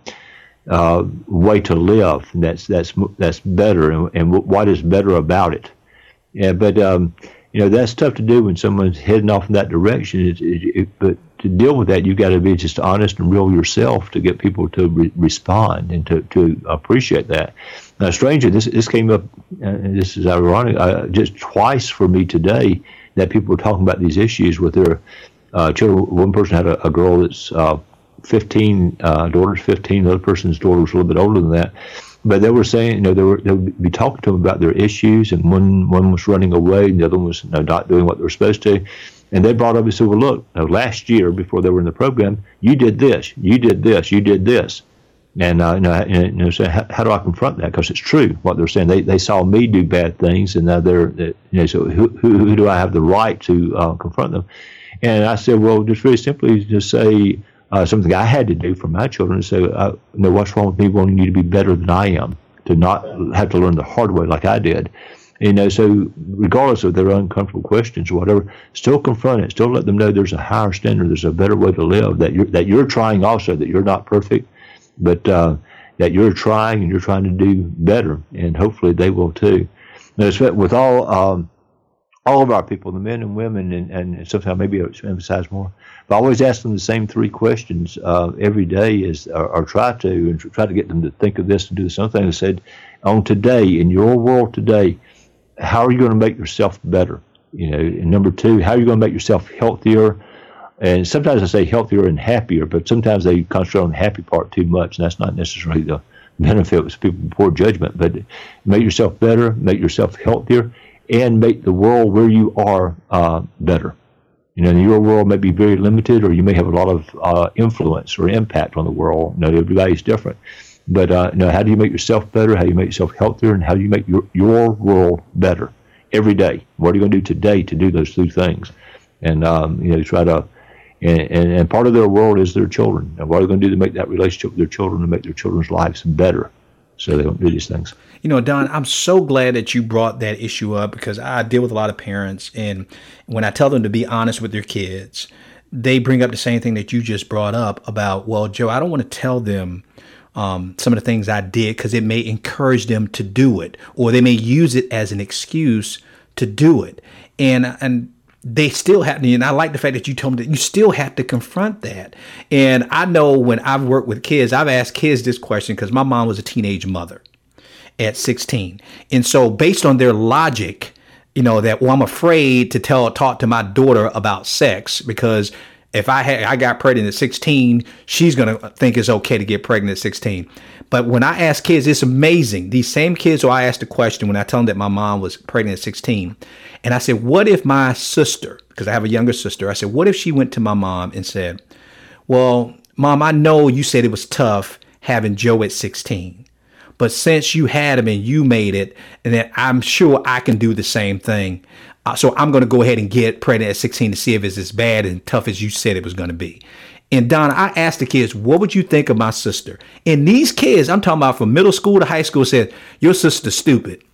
uh, way to live that's that's that's better, and, and what is better about it. Yeah, but um, you know, that's tough to do when someone's heading off in that direction. It, it, it, but to deal with that, you've got to be just honest and real yourself to get people to re- respond and to, to appreciate that. Now, stranger, this this came up, and this is ironic, uh, just twice for me today, that people were talking about these issues with their Uh, children. One person had a, a girl that's uh, fifteen, uh, daughter's fifteen. The other person's daughter was a little bit older than that. But they were saying, you know, they were they would be talking to them about their issues, and one one was running away, and the other one was, you know, not doing what they were supposed to. And they brought up and said, well, look, you know, last year before they were in the program, you did this, you did this, you did this. And uh, you know, and, you know, so how, how do I confront that? Because it's true what they're saying. They they saw me do bad things, and now they're, they, you know, so who, who who do I have the right to uh, confront them? And I said, well, just very simply, just say uh, something I had to do for my children. So, uh, you know, what's wrong with me wanting you to be better than I am, to not have to learn the hard way like I did. You know, so regardless of their uncomfortable questions or whatever, still confront it. Still let them know there's a higher standard, there's a better way to live, that you're, that you're trying also, that you're not perfect, but uh, that you're trying and you're trying to do better, and hopefully they will too. Now, with all um, all of our people, the men and women, and, and sometimes maybe I emphasize more, but I always ask them the same three questions uh, every day, is or, or try to, and try to get them to think of this and do something. I said, on today, in your world today, how are you going to make yourself better? You know, and number two, how are you going to make yourself healthier? And sometimes I say healthier and happier, but sometimes they concentrate on the happy part too much, and that's not necessarily the benefit with people with poor judgment. But make yourself better, make yourself healthier, and make the world where you are uh, better. You know, your world may be very limited, or you may have a lot of uh, influence or impact on the world. You know, everybody's different. But uh, you know, how do you make yourself better? How do you make yourself healthier? And how do you make your, your world better every day? What are you going to do today to do those two things? And um, you know, try to. And, and, and part of their world is their children. And what are they going to do to make that relationship with their children, to make their children's lives better, so they don't do these things? You know, Don, I'm so glad that you brought that issue up, because I deal with a lot of parents, and when I tell them to be honest with their kids, they bring up the same thing that you just brought up about, well, Joe, I don't want to tell them um, some of the things I did because it may encourage them to do it, or they may use it as an excuse to do it. And, and, they still have to, and I like the fact that you told me that you still have to confront that. And I know when I've worked with kids, I've asked kids this question because my mom was a teenage mother at sixteen. And so based on their logic, you know, that, well, I'm afraid to tell, talk to my daughter about sex, because if I had, I got pregnant at sixteen, she's going to think it's okay to get pregnant at sixteen. But when I ask kids, it's amazing. These same kids who I asked the question when I tell them that my mom was pregnant at sixteen, and I said, what if my sister, because I have a younger sister, I said, what if she went to my mom and said, well, Mom, I know you said it was tough having Joe at sixteen, but since you had him and you made it, and then I'm sure I can do the same thing. Uh, so I'm going to go ahead and get pregnant at sixteen to see if it's as bad and tough as you said it was going to be. And Don, I asked the kids, what would you think of my sister? And these kids, I'm talking about from middle school to high school, said, your sister's stupid.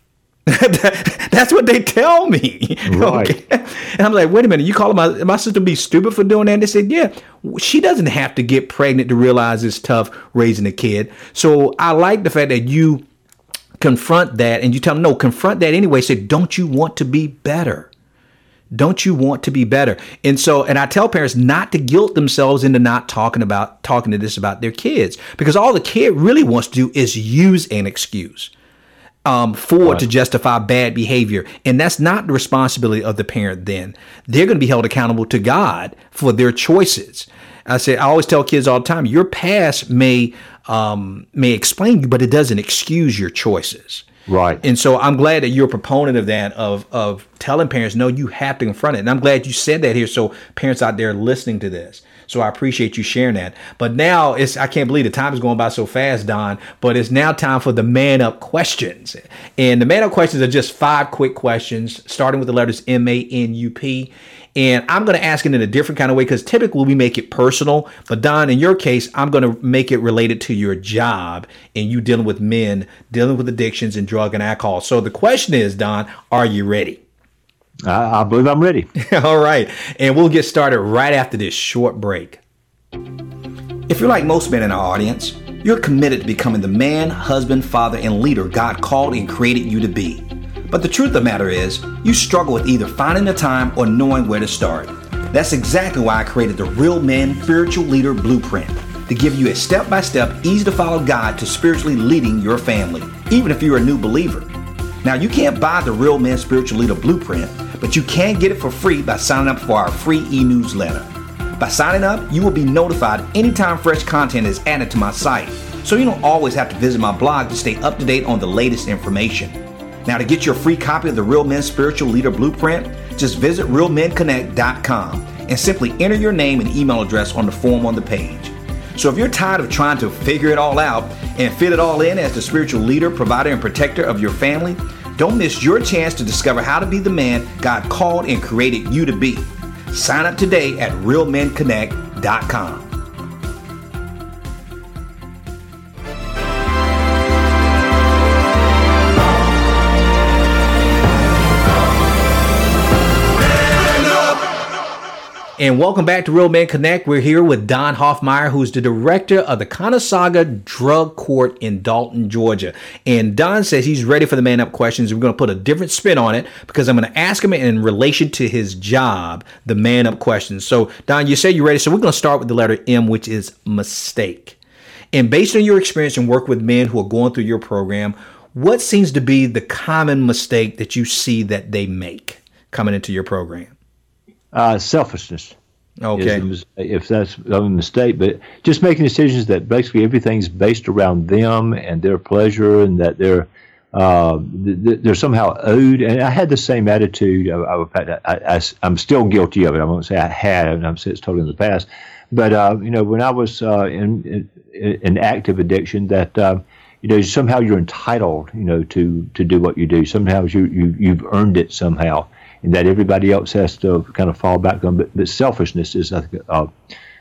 That's what they tell me. Right. Okay? And I'm like, wait a minute, you calling my, my sister be stupid for doing that? And they said, yeah, she doesn't have to get pregnant to realize it's tough raising a kid. So I like the fact that you confront that and you tell them, no, confront that anyway. Say, don't you want to be better? Don't you want to be better? And so, and I tell parents not to guilt themselves into not talking about, talking to this about their kids, because all the kid really wants to do is use an excuse um, for right. to justify bad behavior. And that's not the responsibility of the parent then. They're going to be held accountable to God for their choices. I say, I always tell kids all the time, your past may, um, may explain you, but it doesn't excuse your choices. Right. And so I'm glad that you're a proponent of that, of of telling parents, no, you have to confront it. And I'm glad you said that here, so parents out there listening to this. So I appreciate you sharing that. But now it's, I can't believe the time is going by so fast, Don, but it's now time for the Man Up questions. And the Man Up questions are just five quick questions, starting with the letters M A N U P. And I'm going to ask it in a different kind of way because typically we make it personal. But Don, in your case, I'm going to make it related to your job and you dealing with men, dealing with addictions and drug and alcohol. So the question is, Don, are you ready? I, I believe I'm ready. All right. And we'll get started right after this short break. If you're like most men in our audience, you're committed to becoming the man, husband, father, and leader God called and created you to be. But the truth of the matter is, you struggle with either finding the time or knowing where to start. That's exactly why I created the Real Men Spiritual Leader Blueprint, to give you a step-by-step, easy-to-follow guide to spiritually leading your family, even if you're a new believer. Now, you can't buy the Real Men Spiritual Leader Blueprint, but you can get it for free by signing up for our free e-newsletter. By signing up, you will be notified anytime fresh content is added to my site, so you don't always have to visit my blog to stay up to date on the latest information. Now, to get your free copy of the Real Men Spiritual Leader Blueprint, just visit real men connect dot com and simply enter your name and email address on the form on the page. So if you're tired of trying to figure it all out and fit it all in as the spiritual leader, provider, and protector of your family, don't miss your chance to discover how to be the man God called and created you to be. Sign up today at real men connect dot com. And welcome back to Real Men Connect. We're here with Don Hoffmeyer, who's the director of the Conasauga Drug Court in Dalton, Georgia. And Don says he's ready for the Man Up questions. We're going to put a different spin on it because I'm going to ask him in relation to his job, the Man Up questions. So, Don, you say you're ready. So we're going to start with the letter M, which is mistake. And based on your experience and work with men who are going through your program, what seems to be the common mistake that you see that they make coming into your program? Uh, selfishness. Okay. Is, if that's a mistake, but just making decisions that basically everything's based around them and their pleasure, and that they're uh, they're somehow owed. And I had the same attitude. I, I, I, I, I'm still guilty of it. I won't say I had, and I'm saying it's totally in the past. But uh, you know, when I was uh, in, in in active addiction, that uh, you know somehow you're entitled, you know, to to do what you do. Somehow you you you've earned it somehow. And that everybody else has to kind of fall back on. But, but selfishness is, I think, a,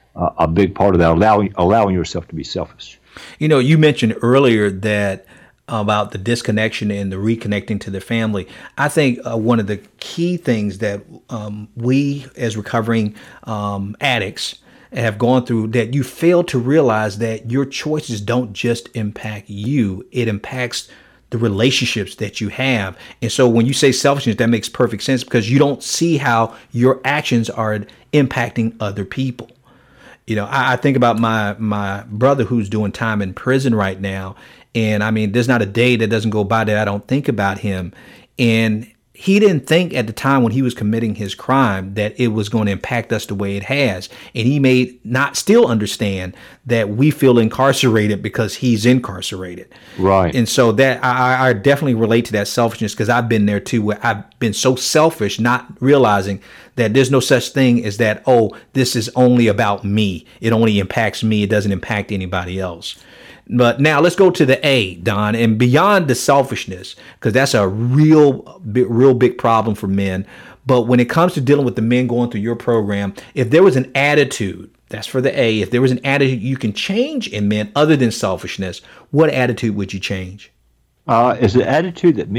a big part of that, allowing allowing yourself to be selfish. You know, you mentioned earlier that about the disconnection and the reconnecting to the family. I think uh, one of the key things that um, we as recovering um, addicts have gone through, that you fail to realize that your choices don't just impact you, it impacts the relationships that you have. And so when you say selfishness, that makes perfect sense because you don't see how your actions are impacting other people. You know, I, I think about my my brother who's doing time in prison right now. And I mean, there's not a day that doesn't go by that I don't think about him. And he didn't think at the time when he was committing his crime that it was going to impact us the way it has. And he may not still understand that we feel incarcerated because he's incarcerated. Right. And so that I, I definitely relate to that selfishness because I've been there too, where I've been so selfish, not realizing that there's no such thing as that, oh, this is only about me. It only impacts me. It doesn't impact anybody else. But now let's go to the A, Don, and beyond the selfishness, because that's a real, real big problem for men. But when it comes to dealing with the men going through your program, if there was an attitude, that's for the A, if there was an attitude you can change in men other than selfishness, what attitude would you change? Uh, is the attitude that many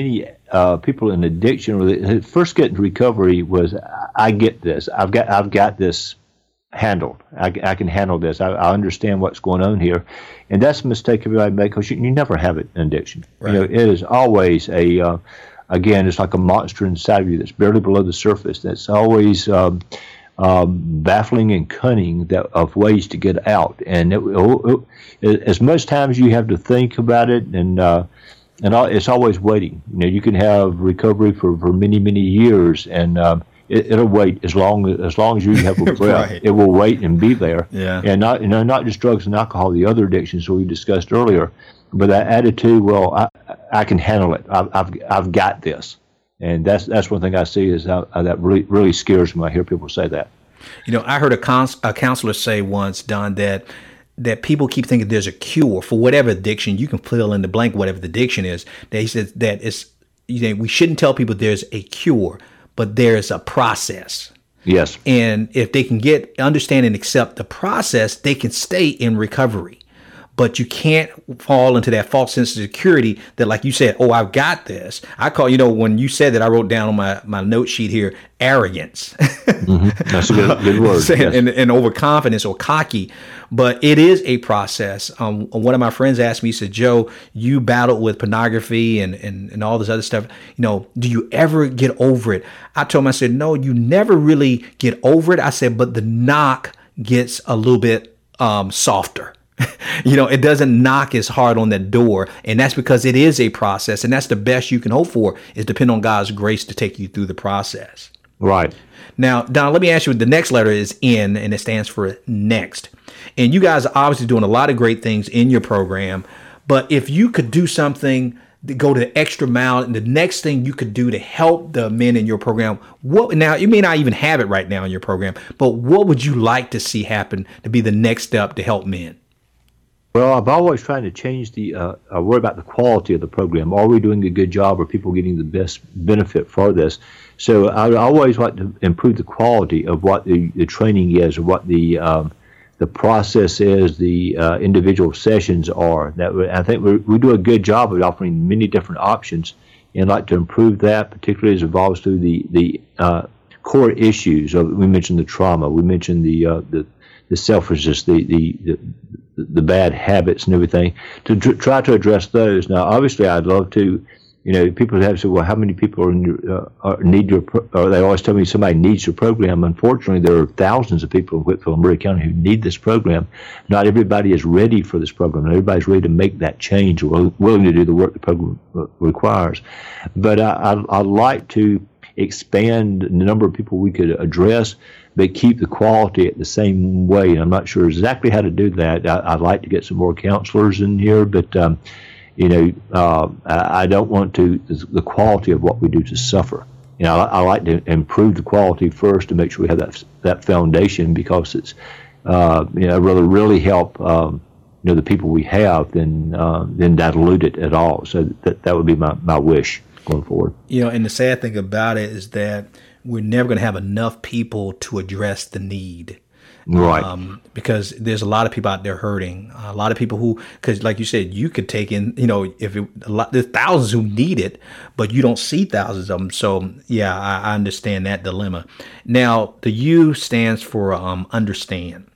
uh, people in addiction, or they first get into recovery, was I get this. I've got I've got this handled. I, I can handle this. I, I understand what's going on here, and that's a mistake everybody makes, because you, you never have it in addiction. Right. You know, it is always a uh, again, it's like a monster inside of you that's barely below the surface. That's always um, um, baffling and cunning that of ways to get out. And it, it, it, as much times you have to think about it, and uh, and it's always waiting. You know, you can have recovery for, for many many years, and um, It, it'll wait as long as long as you have a breath. Right. It will wait and be there. Yeah. And not you know not just drugs and alcohol, the other addictions that we discussed earlier, but that attitude. Well, I I can handle it. I've I've, I've got this, and that's that's one thing I see is how, how that really really scares me when I hear people say that. You know, I heard a, cons- a counselor say once, Don, that that people keep thinking there's a cure for whatever addiction. You can fill in the blank whatever the addiction is. That he says that it's you know we shouldn't tell people there's a cure, but there's a process. Yes. And if they can get, understand and accept the process, they can stay in recovery. But you can't fall into that false sense of security that, like you said, oh, I've got this. I call, you know, when you said that, I wrote down on my, my note sheet here, arrogance. Mm-hmm. That's a good, good word. Yes. and, and overconfidence or cocky. But it is a process. Um, one of my friends asked me, he said, Joe, you battled with pornography and, and, and all this other stuff. You know, do you ever get over it? I told him, I said, no, you never really get over it. I said, but the knock gets a little bit um, softer. You know, it doesn't knock as hard on that door. And that's because it is a process. And that's the best you can hope for, is depend on God's grace to take you through the process. Right. Now, Don, let me ask you, the next letter is N, and it stands for next. And you guys are obviously doing a lot of great things in your program. But if you could do something to go to the extra mile, and the next thing you could do to help the men in your program, what now, you may not even have it right now in your program, but what would you like to see happen to be the next step to help men? Well, I've always tried to change the, uh, I worry about the quality of the program. Are we doing a good job? Are people getting the best benefit for this? So I always like to improve the quality of what the, the training is, or what the um, the process is, the uh, individual sessions are. That I think we we do a good job of offering many different options, and I'd like to improve that, particularly as it involves to the the uh, core issues. Of, we mentioned the trauma, we mentioned the uh, the the selfishness, the the, the the bad habits and everything, to tr- try to address those. Now, obviously, I'd love to, you know, people have said, well, how many people are in your, uh, are, need your, pro- or they always tell me somebody needs your program. Unfortunately, there are thousands of people in Whitfield and Maury County who need this program. Not everybody is ready for this program. Not everybody's ready to make that change, or willing to do the work the program requires. But I, I, I'd like to expand the number of people we could address, but keep the quality at the same way. I'm not sure exactly how to do that. I, I'd like to get some more counselors in here, but um, you know, uh, I, I don't want to the quality of what we do to suffer. You know, I, I like to improve the quality first to make sure we have that that foundation, because it's uh, you know, rather really help um, you know, the people we have than uh, than dilute it at all. So that that would be my, my wish going forward. You know, and the sad thing about it is that we're never going to have enough people to address the need. Right. Um, because there's a lot of people out there hurting. A lot of people who, because like you said, you could take in, you know, if it, a lot, there's thousands who need it, but you don't see thousands of them. So yeah, I, I understand that dilemma. Now, the U stands for um, understand.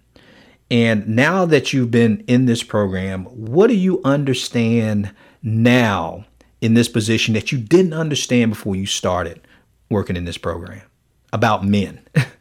And now that you've been in this program, what do you understand now in this position that you didn't understand before you started working in this program about men?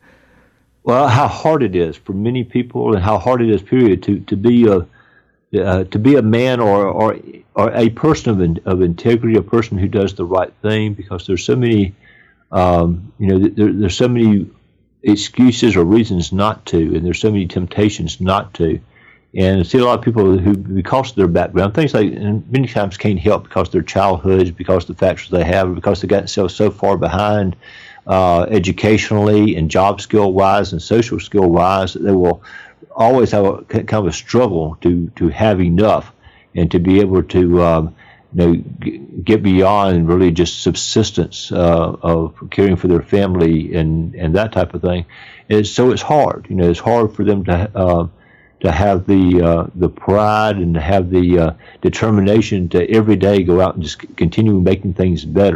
Well, how hard it is for many people, and how hard it is, period, to, to be a uh, to be a man or or or a person of in, of integrity, a person who does the right thing, because there's so many, um, you know, there, there's so many excuses or reasons not to, and there's so many temptations not to. And I see a lot of people who, because of their background, things like, and many times can't help because of their childhoods, because of the factors they have, because they've gotten so, so far behind uh, educationally and job skill-wise and social skill-wise, that they will always have a kind of a struggle to, to have enough and to be able to um, you know, g- get beyond really just subsistence uh, of caring for their family and, and that type of thing. And so it's hard. You know, it's hard for them to uh, to have the uh, the pride and to have the uh, determination to every day go out and just continue making things better.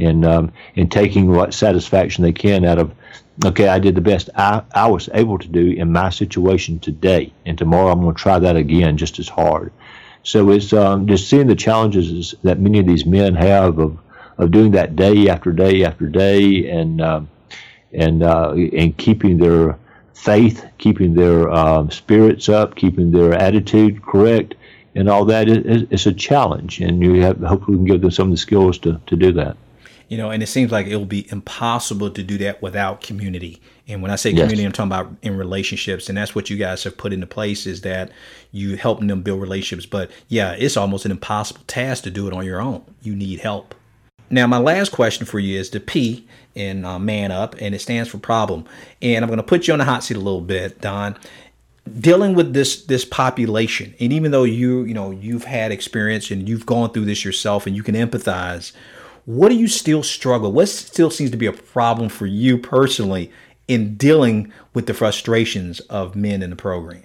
and um, and taking what satisfaction they can out of, okay, I did the best I, I was able to do in my situation today, and tomorrow I'm going to try that again just as hard. So it's um, just seeing the challenges that many of these men have of, of doing that day after day after day, and um, and uh, and keeping their faith, keeping their um, spirits up, keeping their attitude correct, and all that. It, it's a challenge, and you have hopefully we can give them some of the skills to, to do that. You know, and it seems like it'll be impossible to do that without community. And when I say community, yes. I'm talking about in relationships, and that's what you guys have put into place, is that you helping them build relationships. But yeah, it's almost an impossible task to do it on your own. You need help. Now, my last question for you is the P in uh, Man Up, and it stands for problem. And I'm going to put you on the hot seat a little bit, Don. Dealing with this this population, and even though you you know you've had experience and you've gone through this yourself, and you can empathize, what do you still struggle? What still seems to be a problem for you personally in dealing with the frustrations of men in the program?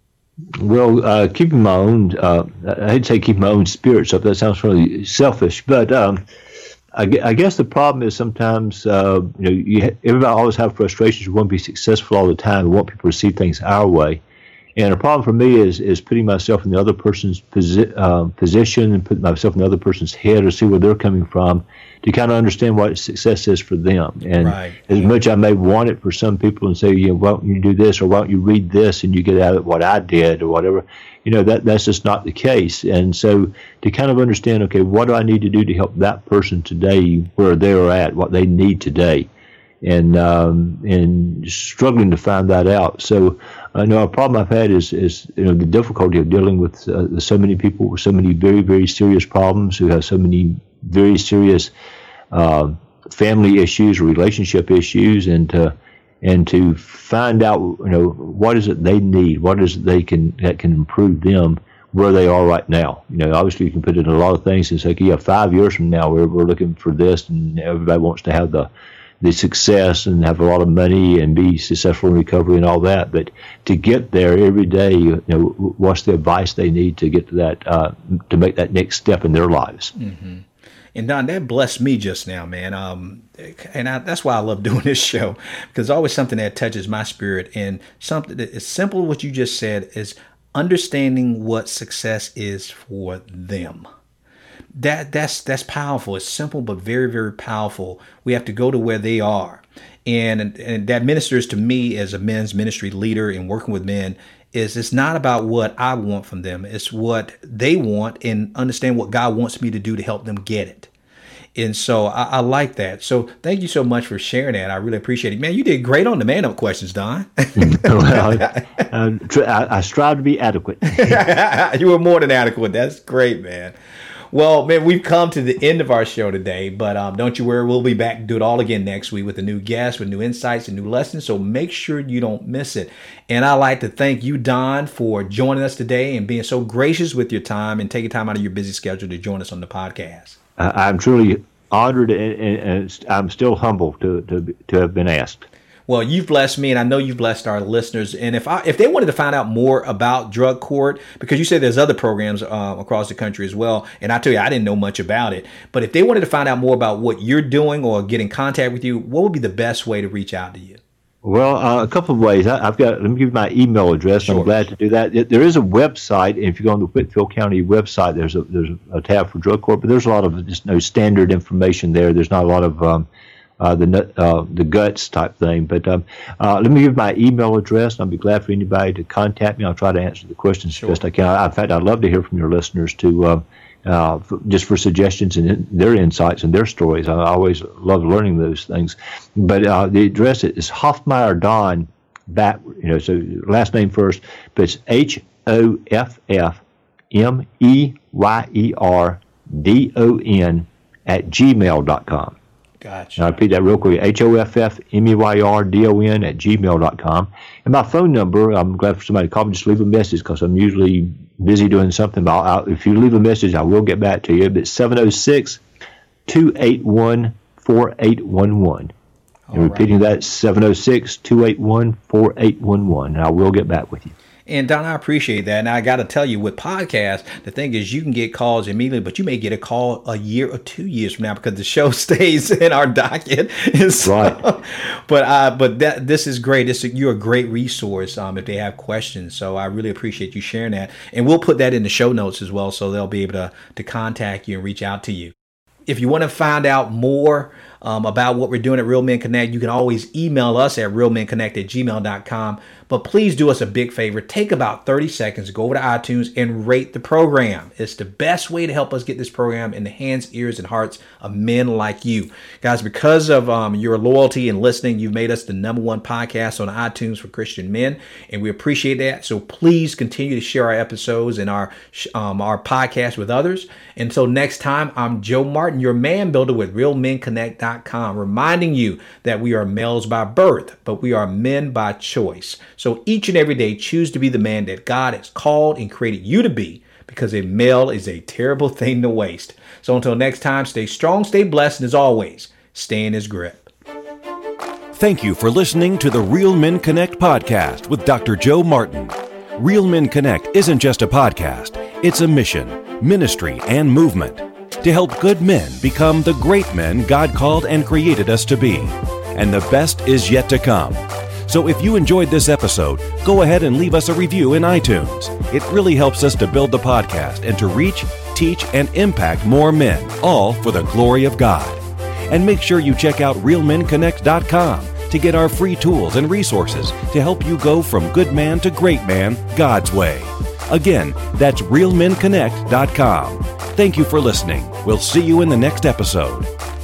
Well, uh, keeping my own, uh, I hate to say keep my own spirits up. That sounds really selfish, but um, I, I guess the problem is sometimes, uh, you know, you, everybody always have frustrations. You want to be successful all the time. You want people to see things our way. And a problem for me is is putting myself in the other person's posi- uh, position and putting myself in the other person's head to see where they're coming from, to kind of understand what success is for them. And right. as much I may want it for some people and say, you know, why don't you do this, or why don't you read this and you get out of what I did, or whatever, you know, that that's just not the case. And so to kind of understand, okay, what do I need to do to help that person today where they're at, what they need today, and um, and struggling to find that out. So I uh, know a problem I've had is is you know the difficulty of dealing with uh, so many people with so many very very serious problems, who have so many very serious uh, family issues or relationship issues, and to and to find out you know what is it they need, what is it they can that can improve them where they are right now. You know, obviously you can put it in a lot of things and say, yeah, five years from now we're we're looking for this, and everybody wants to have the the success and have a lot of money and be successful in recovery and all that. But to get there every day, you know, what's the advice they need to get to that, uh, to make that next step in their lives? Mm-hmm. And Don, that blessed me just now, man. Um, and I, that's why I love doing this show, because it's always something that touches my spirit, and something that is simple. What you just said is understanding what success is for them. That that's that's powerful. It's simple, but very, very powerful. We have to go to where they are. And, and that ministers to me as a men's ministry leader and working with men, is it's not about what I want from them. It's what they want, and understand what God wants me to do to help them get it. And so I, I like that. So thank you so much for sharing that. I really appreciate it. Man, you did great on the Man Up questions, Don. Well, I, I strive to be adequate. You were more than adequate. That's great, man. Well, man, we've come to the end of our show today, but um, don't you worry, we'll be back to do it all again next week with a new guest, with new insights and new lessons, so make sure you don't miss it. And I'd like to thank you, Don, for joining us today and being so gracious with your time and taking time out of your busy schedule to join us on the podcast. Uh, I'm truly honored, and, and, and I'm still humbled to, to, to have been asked. Well, you've blessed me, and I know you've blessed our listeners. And if I, if they wanted to find out more about Drug Court, because you said there's other programs uh, across the country as well, and I tell you, I didn't know much about it. But if they wanted to find out more about what you're doing or get in contact with you, what would be the best way to reach out to you? Well, uh, a couple of ways. I, I've got. Let me give you my email address. Sure. I'm glad to do that. There is a website, and if you go on the Whitfield County website, there's a there's a tab for Drug Court, but there's a lot of just no standard information there. There's not a lot of um, Uh, the uh, the guts type thing. But um, uh, let me give my email address, and I'll be glad for anybody to contact me. I'll try to answer the questions sure. as best I can. I, in fact, I'd love to hear from your listeners to uh, uh, for, just for suggestions and in, their insights and their stories. I always love learning those things. But uh, the address is Hoffmeyer Don, back, you know, so last name first, but it's H O F F M E Y E R D O N at gmail dot com. Gotcha. I'll repeat that real quick. H O F F M E Y R D O N at gmail dot com. And my phone number, I'm glad for somebody to call me. Just leave a message, because I'm usually busy doing something. But I'll, I'll, if you leave a message, I will get back to you. It's seven oh six, two eight one, four eight one one. And repeating right. that, seven oh six, two eight one, four eight one one. And I will get back with you. And Don, I appreciate that. And I got to tell you, with podcasts, the thing is you can get calls immediately, but you may get a call a year or two years from now because the show stays in our docket. So, right. But uh, but that this is great. This you're a great resource um, if they have questions. So I really appreciate you sharing that. And we'll put that in the show notes as well, so they'll be able to to contact you and reach out to you. If you want to find out more um, about what we're doing at Real Men Connect, you can always email us at real men connect at gmail dot com. But please do us a big favor. Take about thirty seconds, go over to iTunes and rate the program. It's the best way to help us get this program in the hands, ears, and hearts of men like you. Guys, because of um, your loyalty and listening, you've made us the number one podcast on iTunes for Christian men, and we appreciate that. So please continue to share our episodes and our, um, our podcast with others. Until next time, I'm Joe Martin, your man builder with real men connect dot com, reminding you that we are males by birth, but we are men by choice. So each and every day, choose to be the man that God has called and created you to be, because a male is a terrible thing to waste. So until next time, stay strong, stay blessed, and as always, stay in his grip. Thank you for listening to the Real Men Connect podcast with Doctor Joe Martin. Real Men Connect isn't just a podcast, it's a mission, ministry, and movement to help good men become the great men God called and created us to be. And the best is yet to come. So if you enjoyed this episode, go ahead and leave us a review in iTunes. It really helps us to build the podcast and to reach, teach, and impact more men, all for the glory of God. And make sure you check out real men connect dot com to get our free tools and resources to help you go from good man to great man God's way. Again, that's real men connect dot com. Thank you for listening. We'll see you in the next episode.